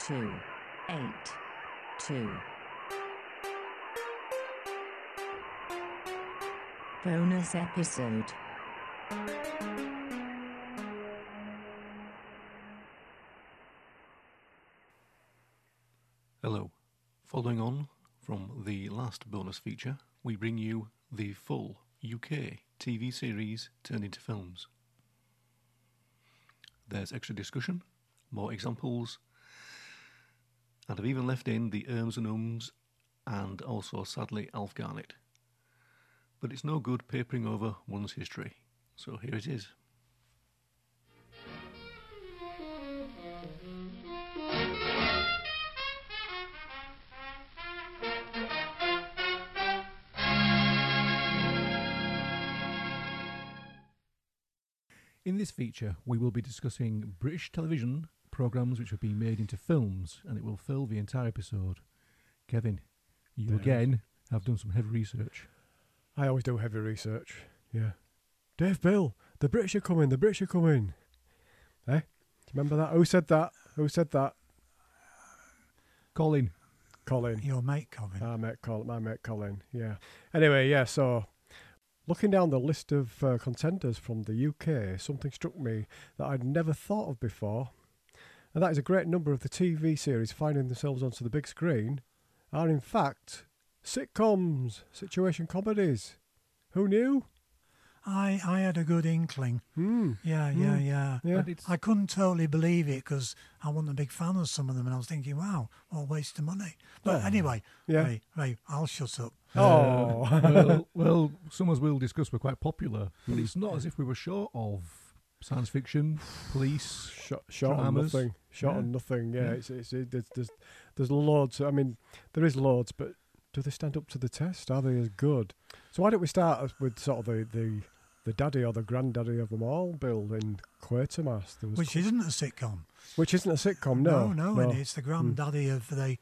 282. Bonus episode. Hello. Following on from the last bonus feature, we bring you the full UK TV series turned into films. There's extra discussion, more examples, and I've even left in the Erms and Ums and also, sadly, Alf Garnett. But it's no good papering over one's history, so here it is. In this feature, we will be discussing British television programmes which have been made into films, and it will fill the entire episode. Kevin, you again have done some heavy research. I always do heavy research, yeah. Dave Bill, the British are coming, the British are coming. Eh? Do you remember that? Who said that? Who said that? Colin. Your mate Colin. My mate Colin, yeah. Anyway, yeah, so looking down the list of contenders from the UK, something struck me that I'd never thought of before, and that is a great number of the TV series finding themselves onto the big screen are in fact sitcoms, situation comedies. Who knew? I had a good inkling. Yeah. I couldn't totally believe it because I wasn't a big fan of some of them, and I was thinking, wow, what a waste of money. But anyway, yeah. Ray, I'll shut up. Well, some as we'll discuss were quite popular, but it's not as if we were short of science fiction, police, short on nothing. On nothing. Yeah, there's loads. I mean, there is loads, but do they stand up to the test? Are they as good? So why don't we start with sort of the daddy or the granddaddy of them all, Bill, in Quatermass? Which isn't a sitcom. Which isn't a sitcom, no. And it's the granddaddy of the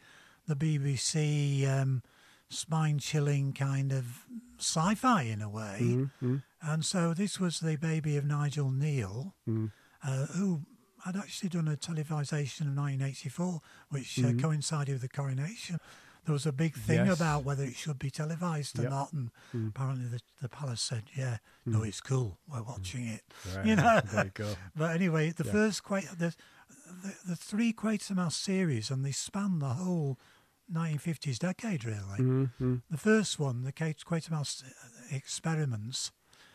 BBC spine-chilling kind of sci-fi in a way. And so this was the baby of Nigel Neal, who had actually done a televisation of 1984, which coincided with the coronation. There was a big thing about whether it should be televised or not, and apparently the palace said, no, it's cool, we're watching it. Right, you know. there you go. But anyway, the three Quatermass series, and they span the whole 1950s decade, really. The first one, the Quatermass Experiments,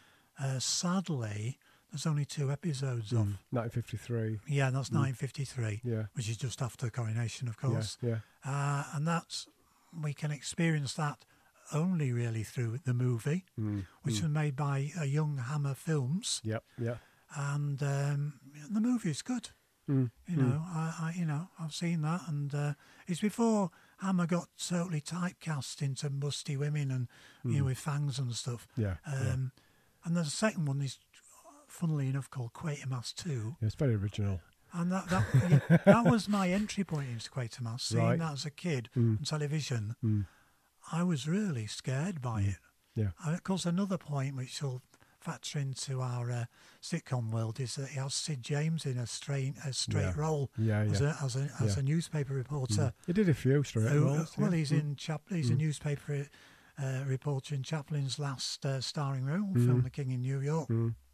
sadly, there's only 2 episodes of. 1953. Yeah, that's 1953, which is just after the coronation, of course. And that's, we can experience that only really through the movie, which was made by Young Hammer Films. And the movie is good. You know, I've seen that, and it's before Hammer got totally typecast into musty women and with fangs and stuff. And the second one is, funnily enough, called Quatermass 2. It's very original. And that was my entry point into Quatermass. Seeing that as a kid on television, I was really scared by it. And of course, another point which will factor into our sitcom world is that he has Sid James in a straight role as a newspaper reporter. He did a few straight roles. Well, he's he's a newspaper reporter in Chaplin's last starring role film, The King in New York.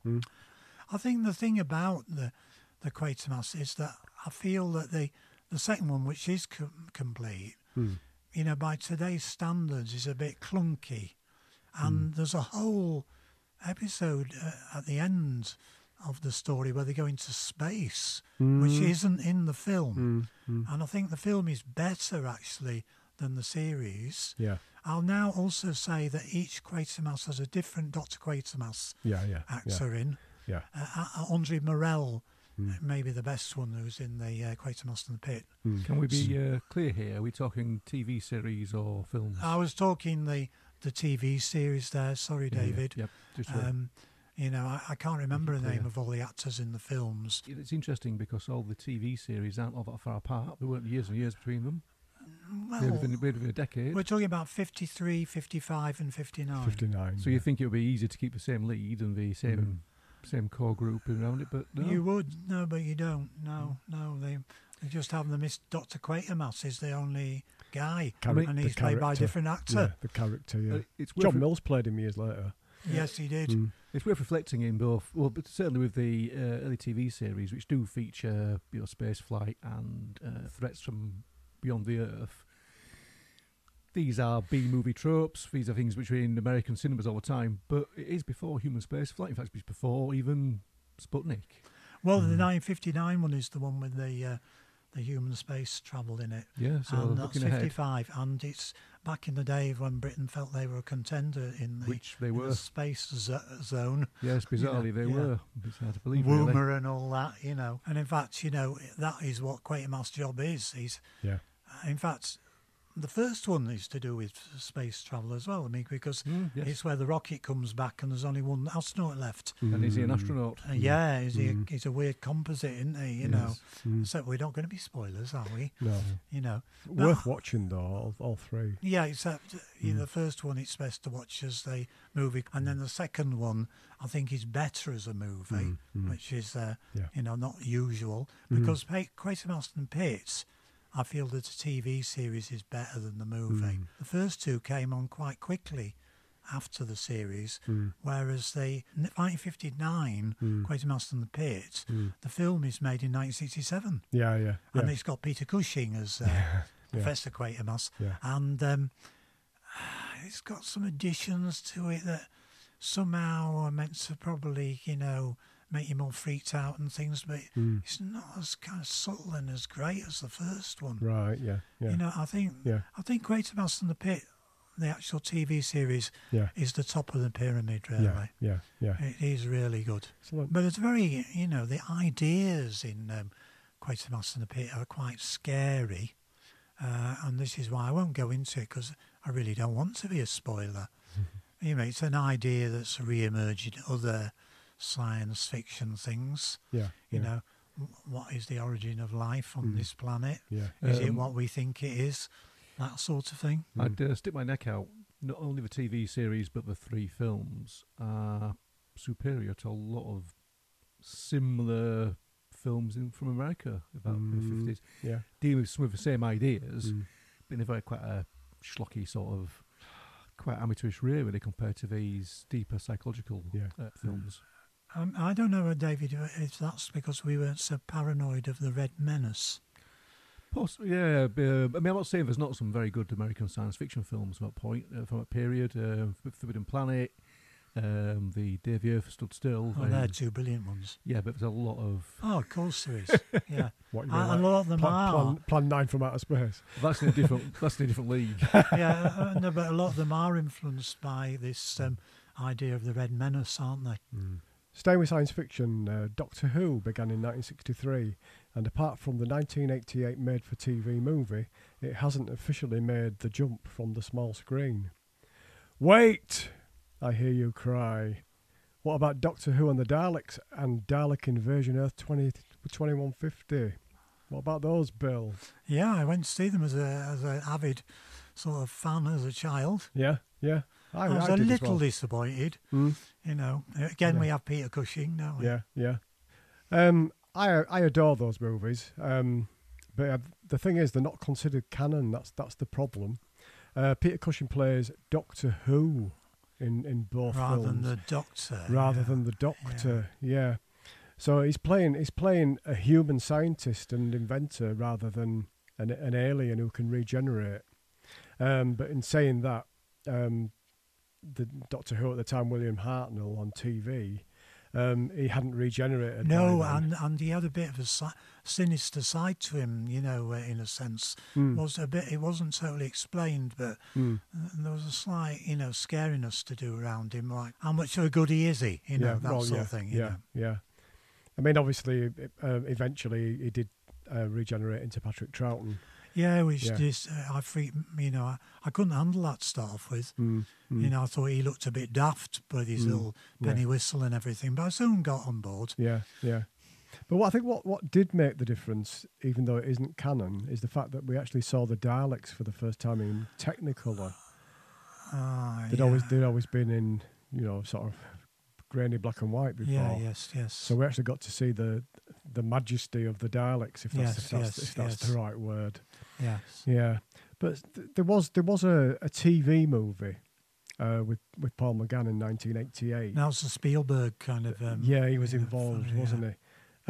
I think the thing about the Quatermass is that I feel that the second one, which is complete, by today's standards, is a bit clunky, and there's a whole episode at the end of the story where they go into space, which isn't in the film, and I think the film is better actually than the series. I'll now also say that each Quatermass has a different Dr. Quatermass actor in. Andre Morell, maybe the best one who's in the Quatermass and the Pit. Can we be clear here? Are we talking TV series or films? I was talking the TV series there. Sorry, David. I can't remember the name of all the actors in the films. It's interesting because all the TV series aren't all that far apart. There weren't years and years between them. Well, within a decade. We're talking about 53, 55 and 59. So you think it would be easier to keep the same lead and the same core group around it, but no. You would, no, but you don't. No, They just have them. Dr. Quatermass is the only guy, Character- and he's the played by a character. different Yeah, actor. the character, yeah. It's worth John Mills played him years later. Yes, he did. It's worth reflecting in both, well, but certainly with the early TV series, which do feature space flight and threats from beyond the Earth. These are B-movie tropes. These are things which are in American cinemas all the time, but it is before human space flight. In fact, it's before even Sputnik. Well, the 1959 one is the one with the human space travel in it. Yeah, so and that's looking ahead, 55, and it's back in the day when Britain felt they were a contender in the, which they in were. the space zone. Yes, bizarrely they yeah. were. It's hard to believe, really. Woomer and all that, And in fact, that is what Quatermass' job is. In fact, the first one is to do with space travel as well. I mean, because Yes. it's where the rocket comes back and there's only one astronaut left. And is he an astronaut? Yeah, he's a weird composite, isn't he? You know. Mm. So we're not going to be spoilers, are we? No. But- Worth watching, though, all three. Yeah, except the first one it's best to watch as a movie, and then the second one I think is better as a movie, which is not usual because Quatermass and Pitts, I feel that the TV series is better than the movie. The first two came on quite quickly after the series, whereas the 1959 Quatermass and the Pit, the film is made in 1967. Yeah. And it's got Peter Cushing as Professor Quatermass, and it's got some additions to it that somehow are meant to probably, make you more freaked out and things, but it's not as kind of subtle and as great as the first one. Right, yeah. I think Quatermass and the Pit, the actual TV series, is the top of the pyramid, really. Yeah. It is really good. Excellent. But it's very, the ideas in Quatermass and the Pit are quite scary. And this is why I won't go into it, because I really don't want to be a spoiler. It's an idea that's re-emerged in other science fiction things. What is the origin of life on this planet? Is it what we think it is? That sort of thing. I'd stick my neck out. Not only the TV series, but the three films are superior to a lot of similar films from America about the 50s. Yeah. Dealing with some of the same ideas, but in a very quite a schlocky sort of, quite amateurish way, really, compared to these deeper psychological films. I don't know, David, if that's because we weren't so paranoid of the Red Menace. Yeah, I'm not saying there's not some very good American science fiction films from that point, from that period. Forbidden Planet, the Day the Earth Stood Still. They're two brilliant ones. Yeah, but there's a lot of... Oh, of course there is. Yeah. What, you A lot of them are. Plan 9 from outer space. That's in a different league. Yeah, no, but a lot of them are influenced by this idea of the Red Menace, aren't they? Staying with science fiction, Doctor Who began in 1963, and apart from the 1988 made-for-TV movie, it hasn't officially made the jump from the small screen. Wait! I hear you cry. What about Doctor Who and the Daleks and Dalek Invasion Earth 2150? What about those, Bill? Yeah, I went to see them as an avid sort of fan as a child. Yeah. I was a did as little well. disappointed. Again, we have Peter Cushing, don't we? Yeah. I adore those movies, but the thing is, they're not considered canon. That's the problem. Peter Cushing plays Doctor Who in both rather films, than the Doctor. rather than the Doctor. Yeah. So he's playing a human scientist and inventor rather than an alien who can regenerate. But in saying that, the Doctor Who at the time, William Hartnell on TV, he hadn't regenerated. No, by then. and he had a bit of a sinister side to him, in a sense. It wasn't totally explained, but there was a slight, scariness to do around him, like how much of a goodie is he, that sort of thing. Yeah. I mean, obviously, eventually he did regenerate into Patrick Troughton. Yeah, which is I couldn't handle that to start off with. I thought he looked a bit daft with his little penny whistle and everything, but I soon got on board. Yeah. But I think what did make the difference, even though it isn't canon, is the fact that we actually saw the Daleks for the first time in Technicolor. They'd always been in, sort of grainy black and white before. Yeah, yes. So we actually got to see the the majesty of the Daleks, if that's the right word. Yes. Yeah, but there was a TV movie with Paul McGann in 1988. That was a Spielberg kind of. Yeah, he was involved, wasn't he?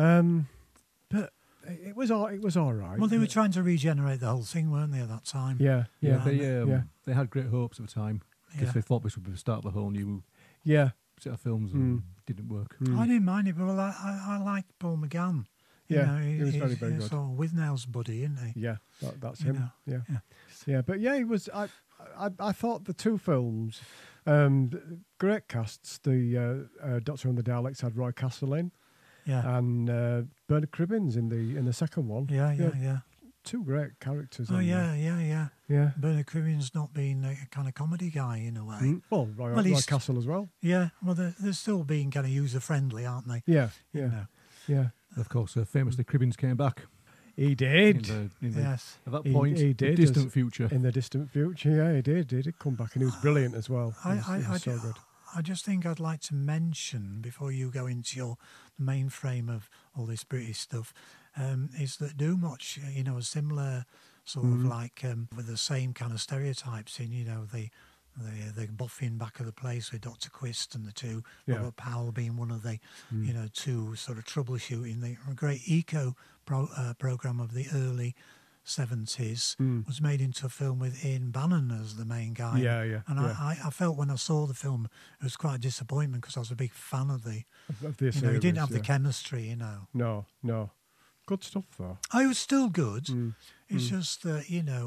But it was all right. Well, they were trying to regenerate the whole thing, weren't they, at that time? Yeah. They had great hopes at the time because they thought this would be the start of a whole new set of films, and didn't work. I didn't mind it, but I liked Paul McGann. He was very, very good. Sort of Withnail's buddy, isn't he? Yeah, that's him. Yeah. But he was. I thought the two films, great casts. The Doctor and the Daleks had Roy Castle in, and Bernard Cribbins in the second one. Yeah. Two great characters. Yeah. Bernard Cribbins not being a kind of comedy guy in a way. Well, Roy Castle as well. Yeah. Well, they're still being kind of user friendly, aren't they? Yeah. Yeah. Of course, famously, Cribbins came back. He did. Yes. At that point, he did. The distant future. In the distant future, yeah, he did. He did come back, and he was brilliant as well. He was so good. I just think I'd like to mention, before you go into your mainframe of all this British stuff, is that Doomwatch, a similar sort of like with the same kind of stereotypes in, the buffing back of the place with Dr. Quist and the two, Robert Powell being one of the, two sort of troubleshooting. The great eco program of the early 70s was made into a film with Ian Bannon as the main guy. And I felt when I saw the film, it was quite a disappointment because I was a big fan of the series, he didn't have the chemistry, No. Good stuff, though. It was still good. It's just that,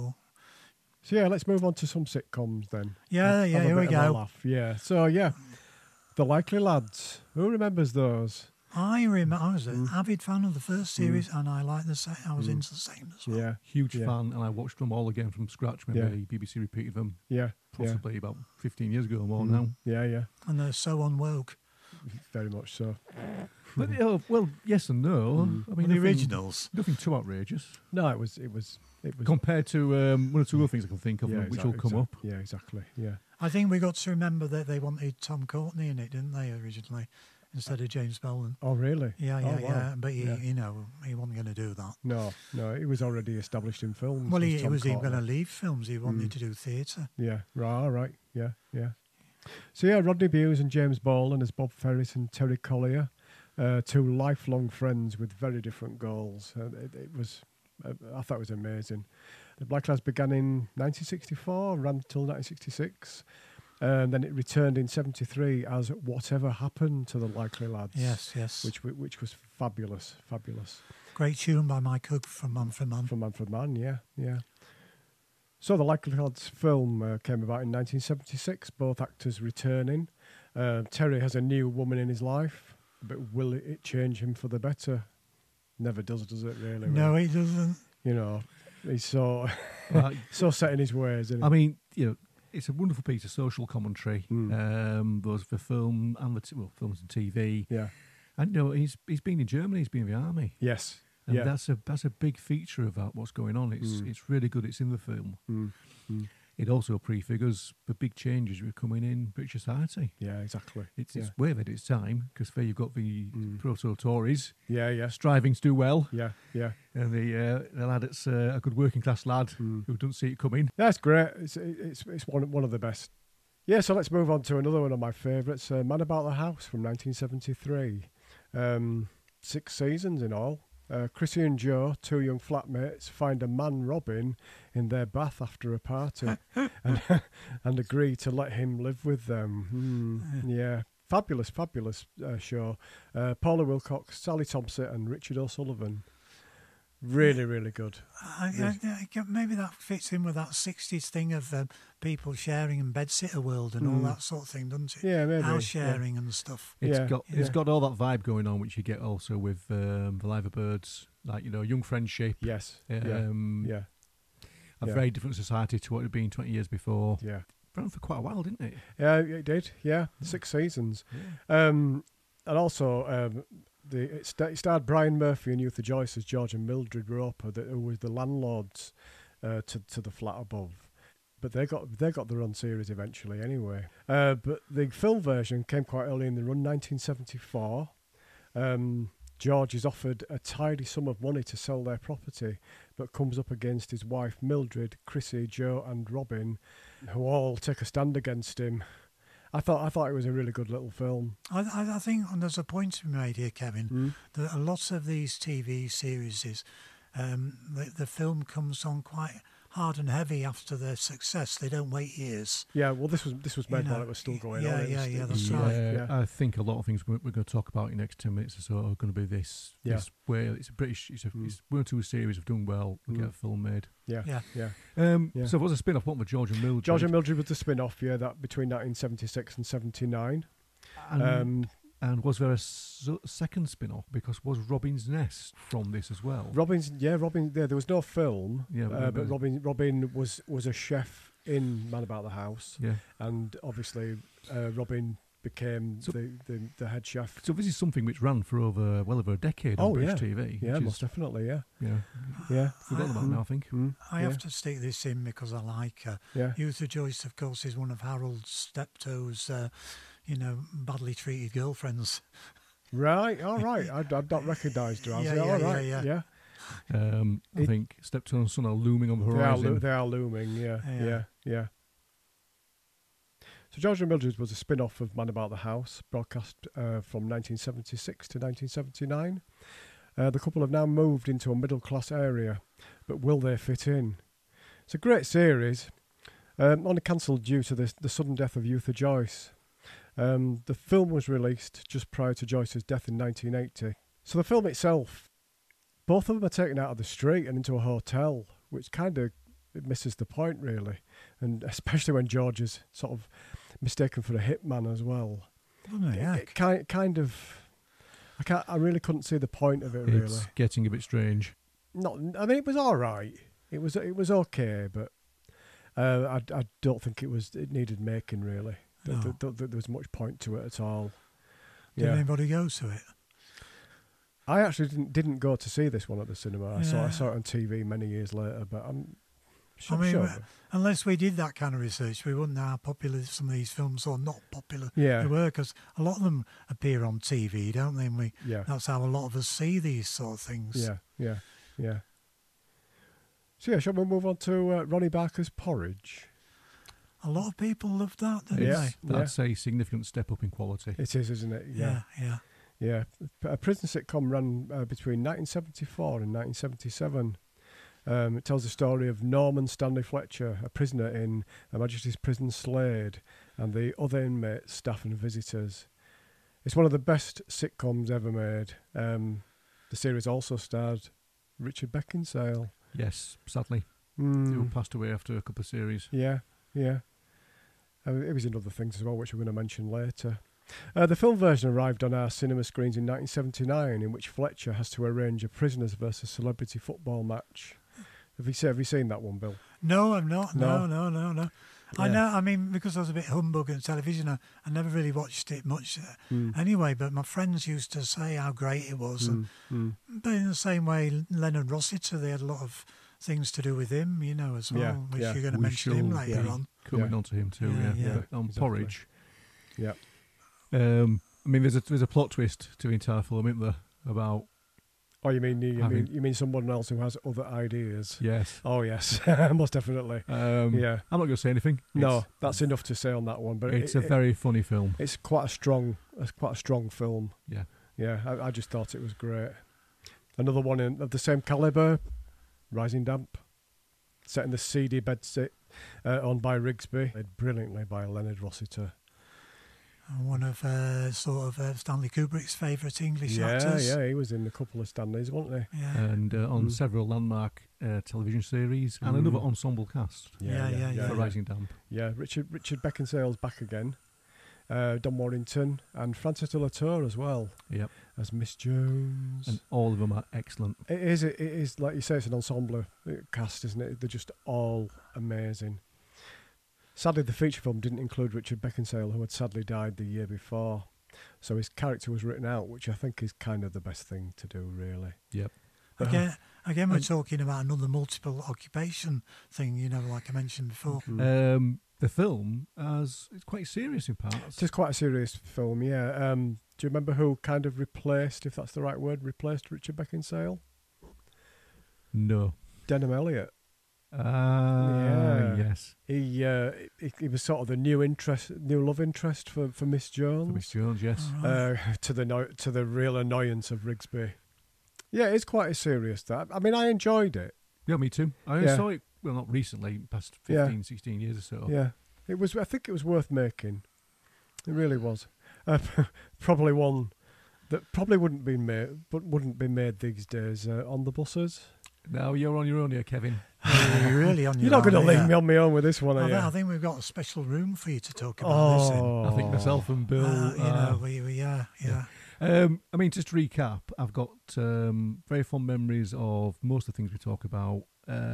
So, let's move on to some sitcoms then. Yeah, here we go. Yeah, so, The Likely Lads. Who remembers those? I remember. I was an avid fan of the first series, and I liked the second. I was into the second as well. Yeah, huge fan, and I watched them all again from scratch. Remember, the BBC repeated them. Possibly about 15 years ago or more now. Yeah. And they're so unwoke. Very much so. But well, yes and no. I mean, the originals, nothing too outrageous. No, it was compared to one or two other things I can think of, which will come up. Yeah, exactly. Yeah. I think we got to remember that they wanted Tom Courtenay in it, didn't they, originally, instead of James Boland? Oh, really? Yeah. Wow. But he wasn't going to do that. No, he was already established in films. Well, he was even going to leave films. He wanted to do theatre. Yeah, right. Yeah. So, Rodney Bewes and James Boland as Bob Ferris and Terry Collier, two lifelong friends with very different goals. It was, I thought it was amazing. The Black Lads began in 1964, ran until 1966. And then it returned in 73 as Whatever Happened to the Likely Lads. Yes. Which was fabulous. Great tune by Mike Hook from Manfred Mann, yeah. So the Likely Lads film came about in 1976, both actors returning. Terry has a new woman in his life, but will it change him for the better? Never does it really? No, it doesn't. He's so set in his ways, isn't he? I mean, it's a wonderful piece of social commentary, both for film and films and TV. Yeah, and he's been in Germany. He's been in the army. Yes, and that's a big feature of what's going on. It's really good. It's in the film. It also prefigures the big changes that are coming in British society. Yeah, exactly. It's way ahead of its time because there you've got the proto-Tories. Yeah. Striving to do well. Yeah. And the lad that's a good working class lad who doesn't see it coming. That's great. It's one of the best. Yeah, so let's move on to another one of my favourites, Man About the House from 1973. 6 seasons in all. Chrissy and Joe, two young flatmates, find a man robbing in their bath after a party and agree to let him live with them. Yeah, fabulous show. Paula Wilcox, Sally Thompson and Richard O'Sullivan. Really, really good. Maybe that fits in with that 60s thing of people sharing and bedsitter world and all that sort of thing, doesn't it? Yeah, maybe. House sharing and stuff. It's got all that vibe going on, which you get also with the Liver Birds, like, young friendship. Yes. A very different society to what it had been 20 years before. Yeah. Ran for quite a while, didn't it? Yeah, it did. Yeah, 6 seasons. Yeah. And also... It starred Brian Murphy and Eutha Joyce as George and Mildred Roper, who was the landlords to the flat above. But they got their own series eventually anyway. But the film version came quite early in the run, 1974. George is offered a tidy sum of money to sell their property, but comes up against his wife Mildred, Chrissy, Joe, and Robin, who all take a stand against him. I thought it was a really good little film. I think there's a point to be made here, Kevin, that a lot of these TV series, the film comes on quite hard and heavy after their success. They don't wait years. Yeah, well, this was made while it was still going on. That's right. Yeah. I think a lot of things we're going to talk about in the next 10 minutes or so are going to be this way. It's a British, it's one or two series have done well and get a film made. Yeah. So it was a spin-off, what, with George and Mildred? George and Mildred was the spin-off, that between 1976 and 79. And was there a second spin-off? Because was Robin's Nest from this as well? Robin. There was no film. Yeah, but Robin was a chef in Man About the House. Yeah, and obviously Robin became the head chef. So this is something which ran for well over a decade on British TV. Yeah, most definitely. Yeah. Forgotten about now, I think. I have to stick this in because I like her. Eutha Joyce, of course, is one of Harold Steptoe's badly treated girlfriends. Right, all right. I've not recognised her. Yeah. I think Steptoe and Son are looming on the horizon. They are looming, yeah. So George and Mildred was a spin-off of Man About the House, broadcast from 1976 to 1979. The couple have now moved into a middle-class area, but will they fit in? It's a great series, only cancelled due to the sudden death of Eutha Joyce. The film was released just prior to Joyce's death in 1980. So the film itself, both of them are taken out of the street and into a hotel, which kind of misses the point, really. And especially when George is sort of mistaken for a hitman as well. It kind of... I really couldn't see the point of it, really. It's getting a bit strange. It was all right. It was okay, but I don't think it needed making, really. There was much point to it at all. Did anybody go to it? I actually didn't go to see this one at the cinema. I saw it on TV many years later, but I'm sure. Unless we did that kind of research, we wouldn't know how popular some of these films or not popular they were, because a lot of them appear on TV, don't they? And that's how a lot of us see these sort of things. Yeah. So shall we move on to Ronnie Barker's Porridge? A lot of people love that, don't they? That's a significant step up in quality. It is, isn't it? Yeah. A prison sitcom ran between 1974 and 1977. It tells the story of Norman Stanley Fletcher, a prisoner in Her Majesty's Prison Slade, and the other inmates, staff and visitors. It's one of the best sitcoms ever made. The series also starred Richard Beckinsale. Yes, sadly. He passed away after a couple of series. Yeah. It was in other things as well, which we're going to mention later. The film version arrived on our cinema screens in 1979, in which Fletcher has to arrange a prisoners versus celebrity football match. Have you seen that one, Bill? No, I'm not. No. Yeah. I know. I mean, because I was a bit humbug on television, I never really watched it much anyway. But my friends used to say how great it was, but in the same way, Leonard Rossiter, they had a lot of things to do with him, as well, which you're going to mention him later on. Coming on to him too, but on exactly. Porridge. Yeah. I mean, there's a plot twist to the entire film, isn't there? About. Oh, you mean someone else who has other ideas? Yes. Oh, yes, most definitely. I'm not going to say anything. No, that's enough to say on that one. But it's a very funny film. It's quite a strong film. Yeah. I just thought it was great. Another one of the same caliber, Rising Damp, set in the seedy bedsit, owned by Rigsby, played brilliantly by Leonard Rossiter. One of Stanley Kubrick's favourite English actors. Yeah, he was in a couple of Stanleys, wasn't he? Yeah. And on several landmark television series and another ensemble cast. For Rising Damp. Yeah, Richard Beckinsale's back again. Don Warrington and Frances de la Tour as well. Yep. As Miss Jones. And all of them are excellent. It is like you say, it's an ensemble cast, isn't it? They're just all amazing. Sadly, the feature film didn't include Richard Beckinsale, who had sadly died the year before. So his character was written out, which I think is kind of the best thing to do, really. Yep. Again, we're talking about another multiple occupation thing, like I mentioned before. The film it's quite serious in parts. It is quite a serious film, yeah. Do you remember who kind of replaced, if that's the right word, replaced Richard Beckinsale? No. Denham Elliott. Yes. He was sort of the new love interest for Miss Jones. For Miss Jones, yes. To the real annoyance of Rigsby. Yeah, it's quite a serious that. I mean, I enjoyed it. Yeah, me too. I only saw it, well, not recently, past 15, 16 years or so. Yeah, it was. I think it was worth making. It really was. Probably one that probably wouldn't be made these days on the buses. Now you're on your own here, Kevin. You're really on your You're not going to own, leave yeah. me on my own with this one, are you? I think we've got a special room for you to talk about this in. I think myself and Bill. Yeah. I mean, just to recap, I've got very fond memories of most of the things we talk about.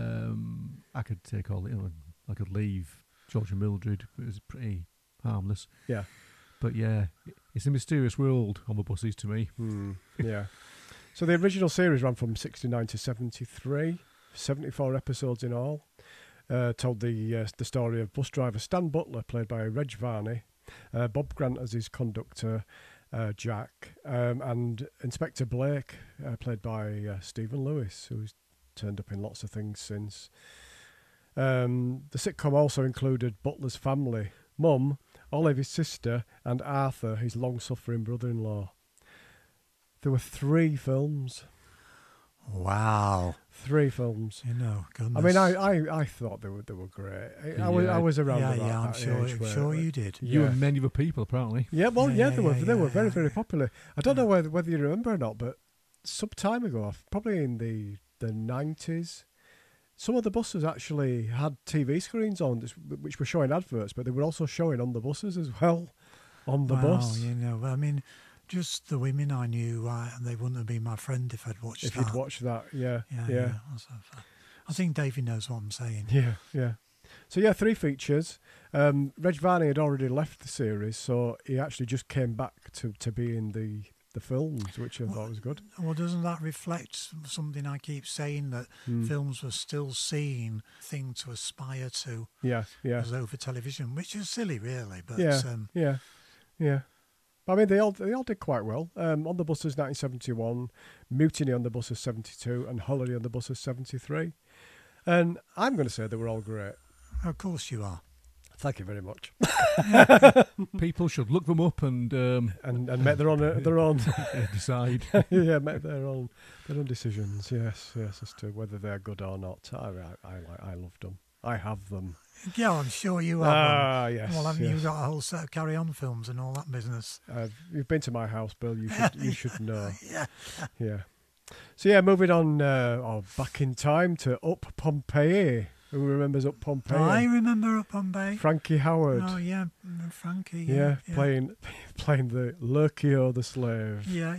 I could take all, I could leave George and Mildred. It was pretty harmless. Yeah. But yeah, it's a mysterious world on the buses to me. Yeah. So the original series ran from 69 to 73, 74 episodes in all. Told the story of bus driver Stan Butler, played by Reg Varney, Bob Grant as his conductor, Jack, and Inspector Blake, played by Stephen Lewis, who's turned up in lots of things since. The sitcom also included Butler's family, Mum, Olive, his sister, and Arthur, his long-suffering brother-in-law. There were 3 films. Wow. 3 films. Goodness. I mean, I thought they were great. I was around about that I'm sure you did. You and many other people, apparently. Yeah, well, Yeah, they yeah, were yeah, very, yeah. very popular. I don't know whether you remember or not, but some time ago, probably in the 90s, some of the buses actually had TV screens on, which were showing adverts, but they were also showing on the buses as well, on the bus. I mean, just the women I knew, they wouldn't have been my friend if I'd watched that. If you'd watched that, yeah. I think Davey knows what I'm saying. Yeah. So, yeah, 3 features. Reg Varney had already left the series, so he actually just came back to be in the films, which I thought was good. Well, doesn't that reflect something I keep saying, that films were still seen thing to aspire to Yeah. as over television, which is silly, really. But Yeah. I mean, they all did quite well. On the Buses 1971, Mutiny on the Buses 72, and Holiday on the Buses 73. And I'm going to say they were all great. Of course you are. Thank you very much. People should look them up and and make their own decide. Yeah, make their own decisions. Yes, as to whether they're good or not. I loved them. I have them. Yeah, I'm sure you have. Yes. Well, haven't you got a whole set of Carry On films and all that business? You've been to my house, Bill. You should know. Yeah. So yeah, moving on. Back in time to Up Pompeii. Who remembers Up Pompeii? I remember Up Pompeii. Frankie Howard. Oh yeah, Frankie. Yeah, playing the Lurkio the slave. Yeah.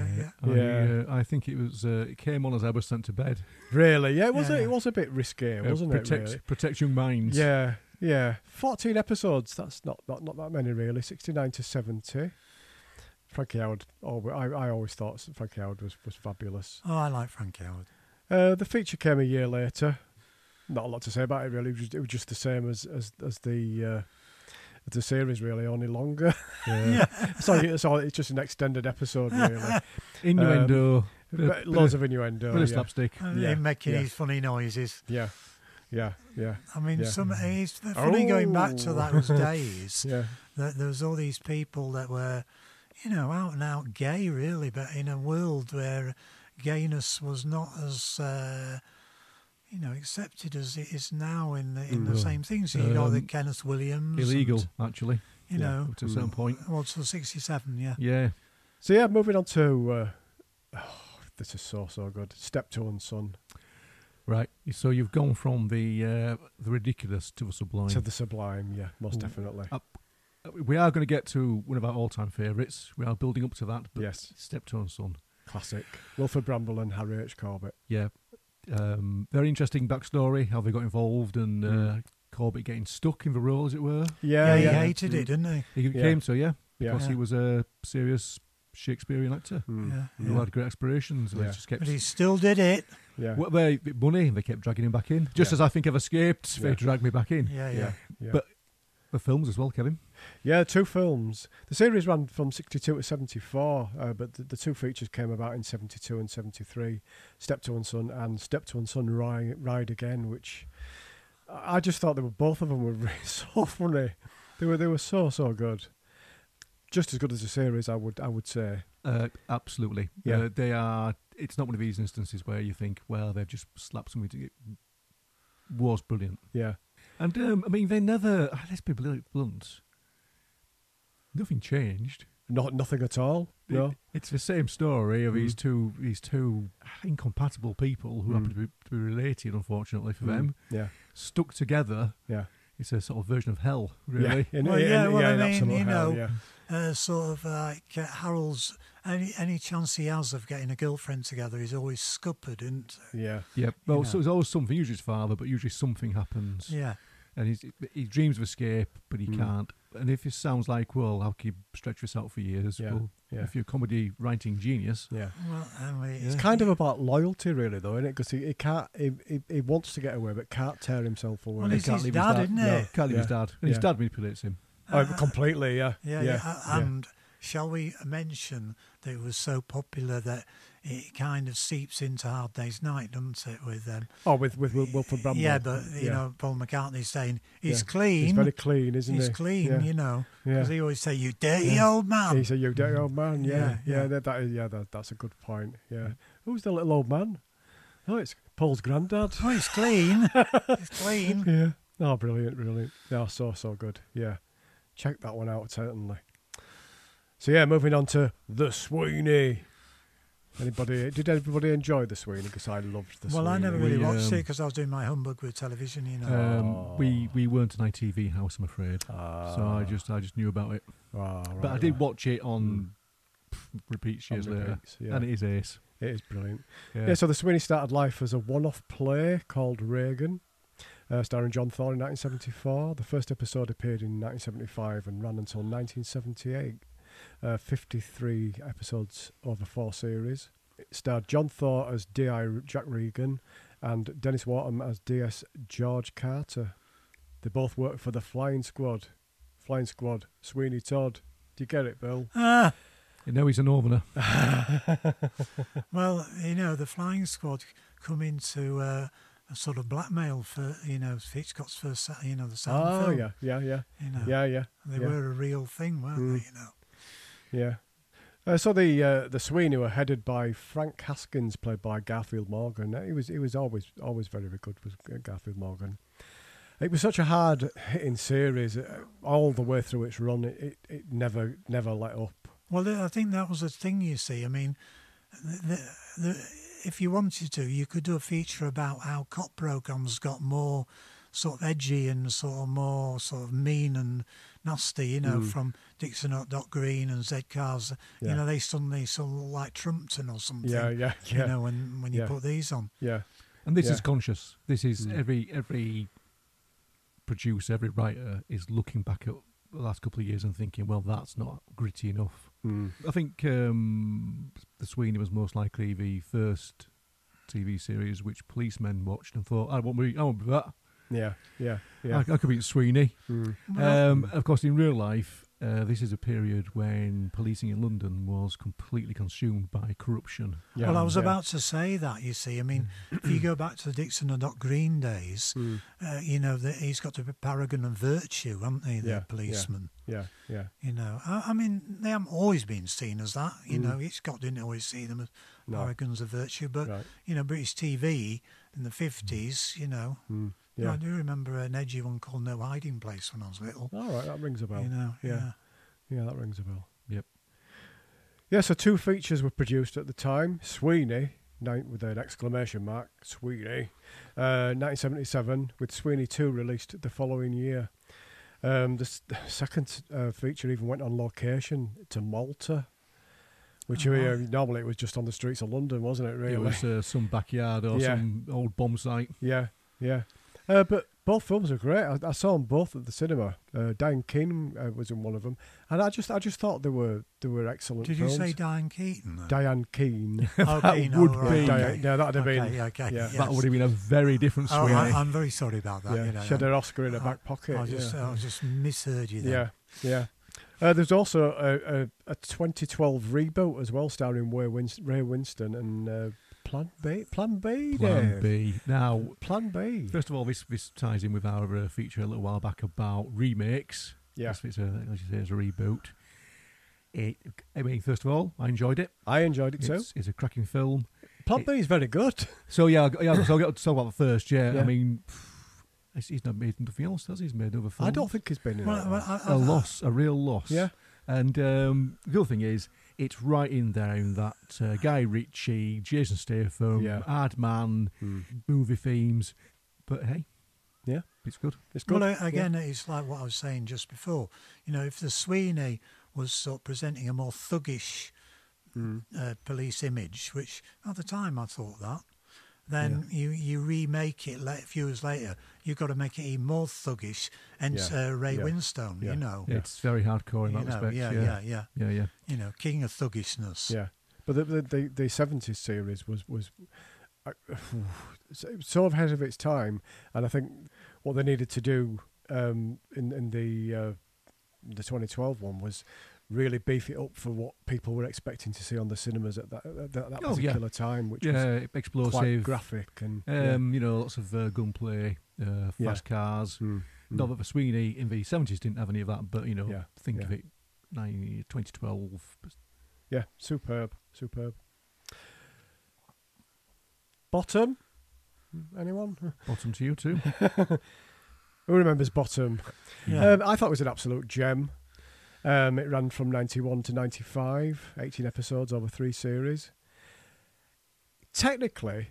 I think it was. It came on as I was sent to bed. Really? Yeah, Yeah. it was a bit risque, wasn't it? Really? Protect young minds. Yeah. 14 episodes. That's not that many, really. 69 to 70. Frankie Howard. I always thought Frankie Howard was fabulous. Oh, I like Frankie Howard. The feature came a year later. Not a lot to say about it, really. It was just the same as the series, really, only longer. Yeah. So it's just an extended episode, really. Innuendo. Loads of innuendo. Bit of slapstick. Him making his funny noises. Yeah. I mean, Yeah. it's funny going back to those days. Yeah. That there was all these people that were, out and out gay, really, but in a world where gayness was not as accepted as it is now in the same things. You got the Kenneth Williams. Illegal, actually. To a certain point. Well, to 67, yeah. Yeah. So yeah, moving on to this is so good. Steptoe and Son. Right. So you've gone from the ridiculous to the sublime. To the sublime, yeah, most definitely. We are going to get to one of our all-time favourites. We are building up to that. But Yes. Steptoe and Son. Classic. Wilford Bramble and Harry H. Corbett. Yeah. Very interesting backstory, how they got involved, and Corbett getting stuck in the role, as it were. Yeah, He hated it, didn't he? He came to, because Yeah. he was a serious Shakespearean actor Mm. Yeah. who had great aspirations. And Yeah. they just kept, But he still did it. Yeah. what they money, and they kept dragging him back in. Just Yeah. as I think I've escaped, they Yeah. dragged me back in. Yeah. Yeah. But The films as well, Kevin. Yeah, 2 films. The series ran from 62 to 74, but the 2 features came about in 72 and 73. Steptoe and Son and Steptoe and Son Ride Again, which I just thought both of them were really so funny. They were so good. Just as good as the series, I would say. Absolutely. Yeah. They are. It's not one of these instances where you think, well, they've just slapped something together. Was brilliant. Yeah. And I mean, they never. Let's be blunt. Nothing changed. Nothing at all. No. It's the same story of these two incompatible people who happen to be related, unfortunately for them, Yeah. stuck together. Yeah. It's a sort of version of hell, really. Yeah. I mean, absolute you hell, know, yeah. sort of like Harold's, any chance he has of getting a girlfriend together, he's always scuppered, isn't it? Yeah. Yeah. Well, You so know. it's always something. Usually his father, but usually something happens. Yeah. And he dreams of escape, but he can't. And if it sounds like, well, how can you stretch this out for years? Yeah, Well, yeah. if you're a comedy writing genius, Yeah. Well, I mean, It's kind of about loyalty, really, though, isn't it? Because he can't. He wants to get away, but can't tear himself away. Well, he it's can't his leave dad, his isn't dad. it? No, can't leave his Yeah. dad. And his Yeah. dad manipulates him. Completely, yeah. And shall we mention that it was so popular that it kind of seeps into Hard Day's Night, doesn't it? With with Wilford Bramwell. yeah, but you know, Paul McCartney's saying he's Yeah. clean. He's very clean, isn't he? He's clean, Yeah. you know, Yeah. because he always say, "You dirty old man." He's a you dirty old man. Yeah, Yeah, that's a good point. Yeah. Who's the little old man? Oh, it's Paul's granddad. Oh, he's clean. He's clean. Yeah. Oh, brilliant. Yeah, so good. Yeah. Check that one out, certainly. So, yeah, moving on to The Sweeney. Did everybody enjoy The Sweeney? Because I loved The Sweeney. Well, I never really We, watched it because I was doing my humbug with television, you know. We weren't an ITV house, I'm afraid. So I just knew about it. But I did watch it on repeats years later. repeats, yeah. And it is ace. It is brilliant. Yeah. Yeah, so The Sweeney started life as a one-off play called Reagan, starring John Thorne in 1974. The first episode appeared in 1975 and ran until 1978. 53 episodes over 4 series. It starred John Thorne as D.I. Jack Regan and Dennis Wharton as D.S. George Carter. They both worked for the Flying Squad. Flying Squad, Sweeney Todd. Do you get it, Bill? You know he's a northerner. Well, you know, the Flying Squad come into a sort of blackmail for, you know, Hitchcock's first, you know, the sound Oh, film. yeah. You know, Yeah. they were a real thing, weren't they? You know. Yeah. So the Sweeney were headed by Frank Haskins, played by Garfield Morgan. He was always very good, was Garfield Morgan. It was such a hard hitting series all the way through its run. It never let up. Well, I think that was the thing, you see. I mean, if you wanted to, you could do a feature about how cop programs got more sort of edgy and sort of more sort of mean and nasty, you know, from Dixon at Dock Green and Zed Cars. Yeah. You know, they suddenly sort of like Trumpton or something. Yeah. You know, when you Yeah. put these on. Yeah. And this Yeah. is conscious. This is every producer, every writer is looking back at the last couple of years and thinking, well, that's not gritty enough. I think The Sweeney was most likely the first TV series which policemen watched and thought, I want that. Yeah. I could be Sweeney. Mm. Of course, in real life, this is a period when policing in London was completely consumed by corruption. Yeah. Well, I was yeah. about to say that, you see. I mean, if you go back to the Dixon and Dock Green days, you know, he's got to be paragon of virtue, haven't he, the Yeah, policeman? Yeah. You know, I mean, they haven't always been seen as that. You know, Hitchcock didn't always see them as paragons of virtue. But, Right. you know, British TV in the 50s, you know, Yeah. I do remember an edgy one called No Hiding Place when I was little. All right, that rings a bell. You know, Yeah, that rings a bell. Yep. Yeah, so 2 features were produced at the time. Sweeney, with an exclamation mark, Sweeney, 1977, with Sweeney 2 released the following year. The second feature even went on location to Malta, which normally it was just on the streets of London, wasn't it, really? It was some backyard or Yeah. some old bomb site. Yeah. But both films are great. I saw them both at the cinema. Diane Keane was in one of them, and I just thought they were excellent. Did films. you say Diane Keaton? Then? Diane Keane? Oh, Keane, would oh, be. right. Diane, yeah, that'd have been. Okay, yeah. yes. That would have been a very different Oh, swing. I'm very sorry about that. Yeah, You know, she had her Oscar in her back pocket. I just misheard you there. Yeah. There's also a 2012 reboot as well, starring Ray Winston and Plan B. Plan Dave. B. Now, Plan B. first of all, this ties in with our feature a little while back about remakes. Yeah. As you say, it's a reboot. First of all, I enjoyed it. I enjoyed it too. It's a cracking film. Plan B is very good. So so I'll get to talk about the first. Yeah. Yeah. I mean, he's not made nothing else, has he? He's made other films. I don't think he's been in it. A real loss. Yeah. And the other thing is, it's right in there in that Guy Ritchie, Jason Statham, Yeah. Hard Man, movie themes. But hey, Yeah. it's good. It's good. Well, again, it's like what I was saying just before. You know, if the Sweeney was sort of presenting a more thuggish police image, which at the time I thought that, then you remake it a few years later, you've got to make it even more thuggish, hence Ray Winstone, Yeah. you know. Yeah. It's very hardcore in that respect. Yeah. Yeah. You know, king of thuggishness. Yeah, but the 70s series was so ahead of its time, and I think what they needed to do in the 2012 one was really beef it up for what people were expecting to see on the cinemas at that particular time, which was explosive, quite graphic and lots of gunplay, fast cars. Not that the Sweeney in the 70s didn't have any of that, but think of it, 2012. Yeah, superb. Bottom? Anyone? Bottom to you too. Who remembers Bottom? Yeah. I thought it was an absolute gem. It ran from 91 to 95, 18 episodes over 3 series. Technically,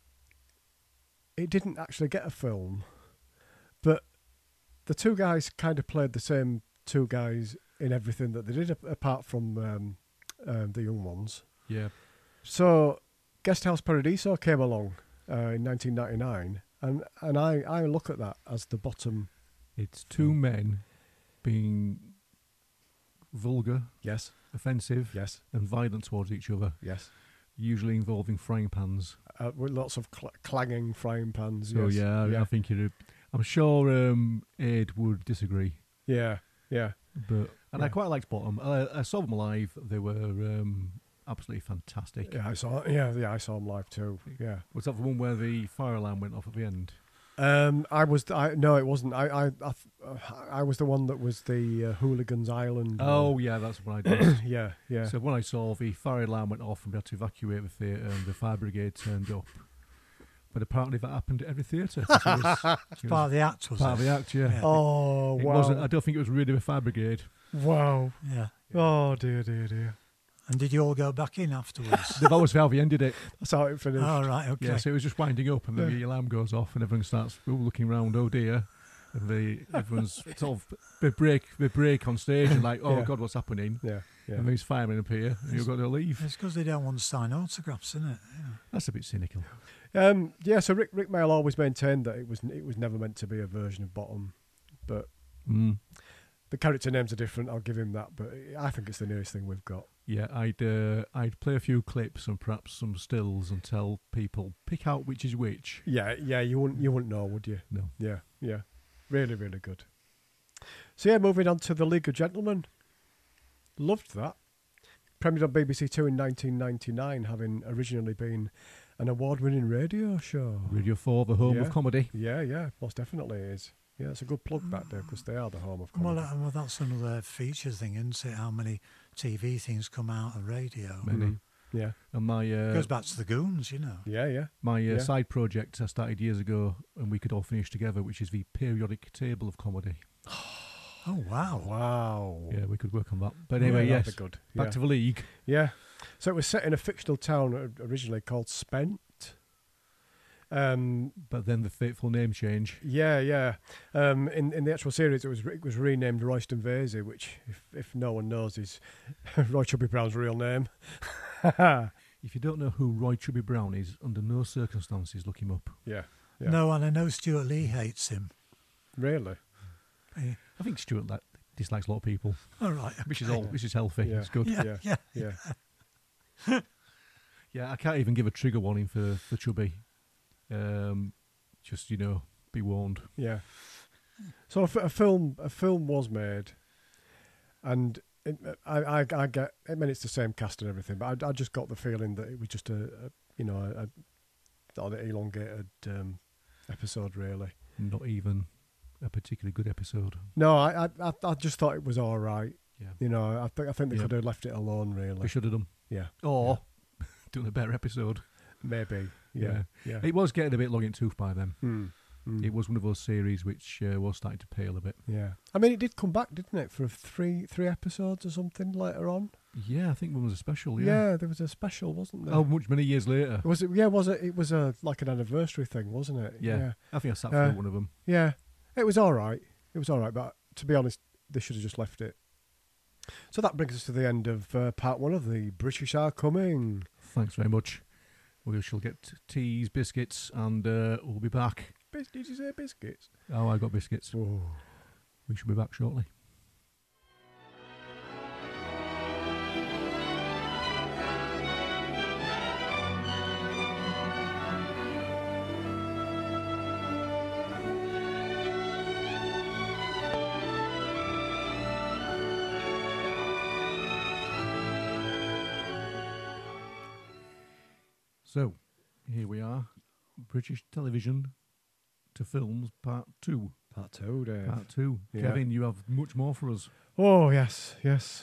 it didn't actually get a film, but the two guys kind of played the same two guys in everything that they did, apart from the young ones. Yeah. So, Guest House Paradiso came along in 1999, and I look at that as the Bottom. It's two men being vulgar, Yes, offensive, yes, and violent towards each other, yes. usually involving frying pans. With lots of clanging frying pans. So yes. I think I'm sure Aid would disagree. Yeah. But I quite liked Bottom. I saw them live. They were absolutely fantastic. Yeah, I saw them live too. Yeah. Was that the one where the fire alarm went off at the end? No, it wasn't. I was the one that was the Hooligans Island. Oh one. yeah, that's what I did. yeah. So when I saw the fire alarm went off and we had to evacuate the theatre, and the fire brigade turned up. But apparently that happened at every theatre. It's part of the act, was part of it? the act, yeah. Oh It wow. wasn't. I don't think it was really the fire brigade. Wow. Yeah. Oh dear. And did you all go back in afterwards? That was how they ended it. That's how it finished. Oh, right, okay. Yeah, so it was just winding up, and then the alarm goes off, and everyone starts looking around. Oh dear! And everyone's sort of they break on stage and like, oh Yeah. God, what's happening? Yeah. And these firemen appear, and you've got to leave. It's because they don't want to sign autographs, isn't it? Yeah. That's a bit cynical. So Rick Mayall always maintained that it was never meant to be a version of Bottom, but the character names are different. I'll give him that, but I think it's the nearest thing we've got. Yeah, I'd play a few clips and perhaps some stills and tell people pick out which is which. Yeah. You wouldn't know, would you? No. Yeah. Really, really good. So yeah, moving on to The League of Gentlemen. Loved that. Premiered on BBC Two in 1999, having originally been an award-winning radio show. Radio 4, the home of comedy. Yeah, most definitely is. Yeah, it's a good plug back there because they are the home of comedy. Well, that's another feature thing, isn't it? How many TV things come out of radio? Many. Yeah. And my Goes back to the Goons, you know. Yeah. my side project I started years ago, and we could all finish together, which is the periodic table of comedy. Oh, wow. Wow. Yeah, we could work on that. But anyway, that'd yes, be good. back to the league. Yeah. So it was set in a fictional town originally called Spent. But then the fateful name change. Yeah. In the actual series, it was renamed Royston Vasey, which, if no one knows, is Roy Chubby Brown's real name. If you don't know who Roy Chubby Brown is, under no circumstances look him up. Yeah. Yeah. No, and I know Stuart Lee hates him. Really? I think Stuart dislikes a lot of people, All right. which is okay. which is healthy. Yeah. It's good. Yeah, yeah. Yeah. Yeah, I can't even give a trigger warning for Chubby. Just be warned. Yeah. So a film was made, and I get. I mean, it's the same cast and everything, but I just got the feeling that it was just a elongated episode, really. Not even a particularly good episode. No, I just thought it was all right. Yeah. I think they could have left it alone, really. We should have done. Yeah. Or done a better episode. Maybe. Yeah. Yeah. It was getting a bit long in tooth by then. Mm. It was one of those series which was starting to pale a bit. Yeah. I mean, it did come back, didn't it, for three episodes or something later on? Yeah, I think one was a special. Yeah, there was a special, wasn't there? How much many years later? Was it? Yeah, was it? It was like an anniversary thing, wasn't it? Yeah. I think I sat through one of them. Yeah. It was all right. But to be honest, they should have just left it. So that brings us to the end of part one of The British Are Coming. Thanks very much. We shall get teas, biscuits, and we'll be back. Did you say biscuits? Oh, I got biscuits. Oh. We shall be back shortly. So, here we are. British television to films, part 2. Part 2, Dave. Part 2. Yeah. Kevin, you have much more for us. Oh, yes.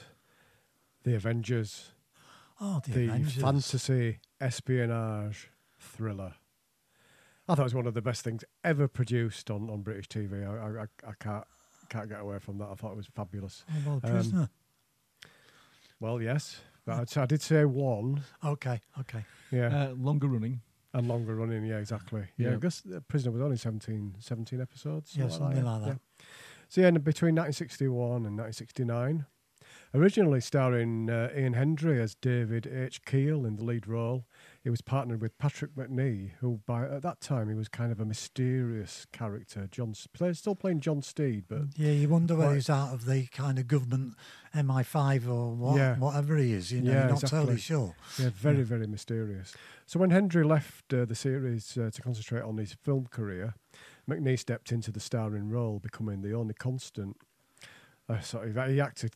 The Avengers. Oh, The Avengers. fantasy espionage thriller. I thought it was one of the best things ever produced on British TV. I can't get away from that. I thought it was fabulous. Oh, well, Prisoner. Well, yes. But I did say one. Okay. Yeah. Longer running. And longer running, yeah, exactly. Yeah, Yeah. I guess Prisoner was only 17 episodes. Yeah, something like that. Yeah. So yeah, between 1961 and 1969. Originally starring Ian Hendry as David H. Keel in the lead role. He was partnered with Patrick Macnee, who at that time he was kind of a mysterious character. Still playing John Steed, but Yeah, you wonder whether Quite- he's out of the kind of government MI5 or whatever he is. You're not exactly. totally sure. Yeah, very mysterious. So when Hendry left the series to concentrate on his film career, McNee stepped into the starring role, becoming the only constant. He acted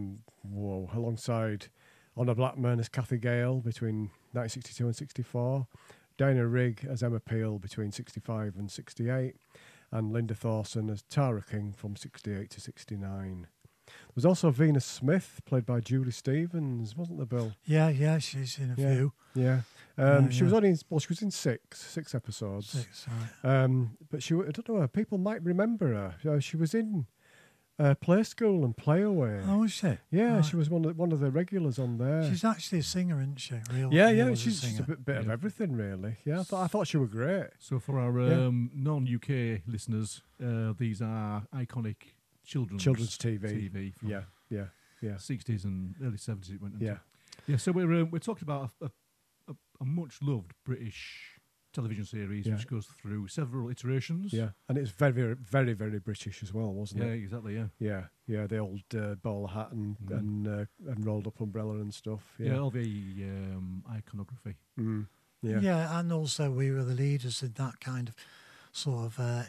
alongside Honor Blackman as Cathy Gale between 1962 and 64, Diana Rigg as Emma Peel between 65 and 68, and Linda Thorson as Tara King from 68 to 69. There was also Venus Smith, played by Julie Stevens, wasn't there, Bill? Yeah, she's in a few. Yeah. She was only she was in six episodes. 6, right. But I don't know, people might remember her. She was in Play School and Play Away. Oh, is she? Yeah, Right. she was one of the regulars on there. She's actually a singer, isn't she? Yeah, real she's singer. a bit of everything, really. Yeah, I thought she was great. So for our Yeah. non-UK listeners, these are iconic children's TV. from Yeah. 60s and early 70s it went into. Yeah. Yeah, so we're talking about a much-loved British television series Yeah. which goes through several iterations. Yeah, and it's very, very, very British as well, wasn't Yeah, it? exactly, yeah. Yeah, the old bowler hat and rolled up umbrella and stuff. Yeah, Yeah, all the iconography. Yeah. Yeah, and also we were the leaders in that kind of sort of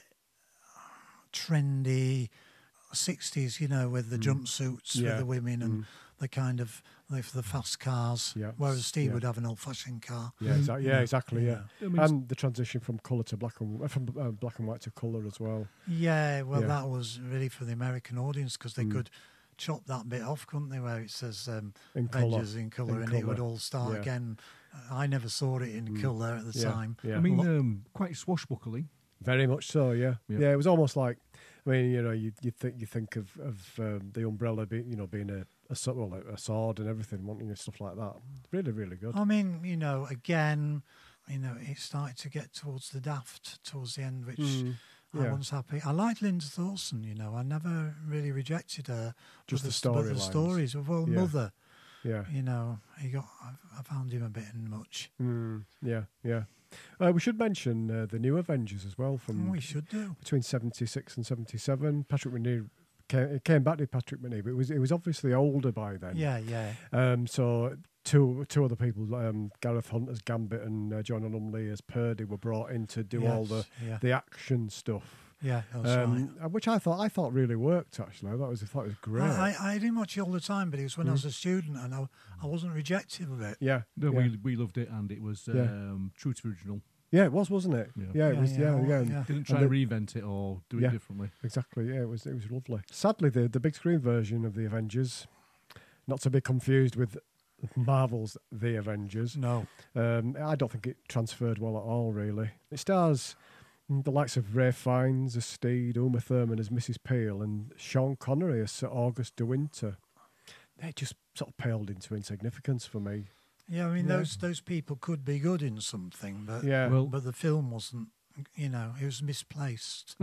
trendy 60s, with the jumpsuits for Yeah. the women and the kind of the fast cars. Yeah. Whereas Steve Yeah. would have an old-fashioned car. Yeah, exactly. Yeah, I mean, and the transition from colour to black and white to colour as well. Yeah, well, Yeah. that was really for the American audience because they could chop that bit off, couldn't they, where it says In colour. Avengers in colour, and it would all start Yeah. again. I never saw it in colour at the Yeah. time. Yeah. I mean, quite swashbuckling. Very much so, yeah. Yeah. Yeah, it was almost like, I mean, you think of the umbrella being a sword and everything, wanting stuff like that. Really, really good. I mean, again, it started to get towards the daft towards the end, which I yeah. wasn't happy. I liked Linda Thorson, I never really rejected her. Just but the but the storylines. stories of Yeah. Mother. Yeah. You know, I found him a bit much. Yeah. We should mention the new Avengers as well from We should do. between 76 and 77. Patrick Macnee came back to Patrick Macnee, but it was obviously older by then. Yeah. So two other people, Gareth Hunt as Gambit and John Lumley as Purdy, were brought in to do all the action stuff. Yeah, that's right. Which I thought really worked actually. I thought it was great. I didn't watch it all the time, but it was when I was a student, and I wasn't rejective of it. Yeah, No, yeah. we loved it, and it was true to original. Yeah, it was, wasn't it? Yeah. It was. Yeah. Didn't try and reinvent it or do it differently. Exactly. Yeah, it was lovely. Sadly, the big screen version of the Avengers, not to be confused with Marvel's The Avengers. No. I don't think it transferred well at all. Really, it stars the likes of Ray Fiennes as Steed, Uma Thurman as Mrs. Peel, and Sean Connery as Sir August de Winter. They just sort of paled into insignificance for me. Yeah, I mean those people could be good in something, but but the film wasn't. You know, it was misplaced.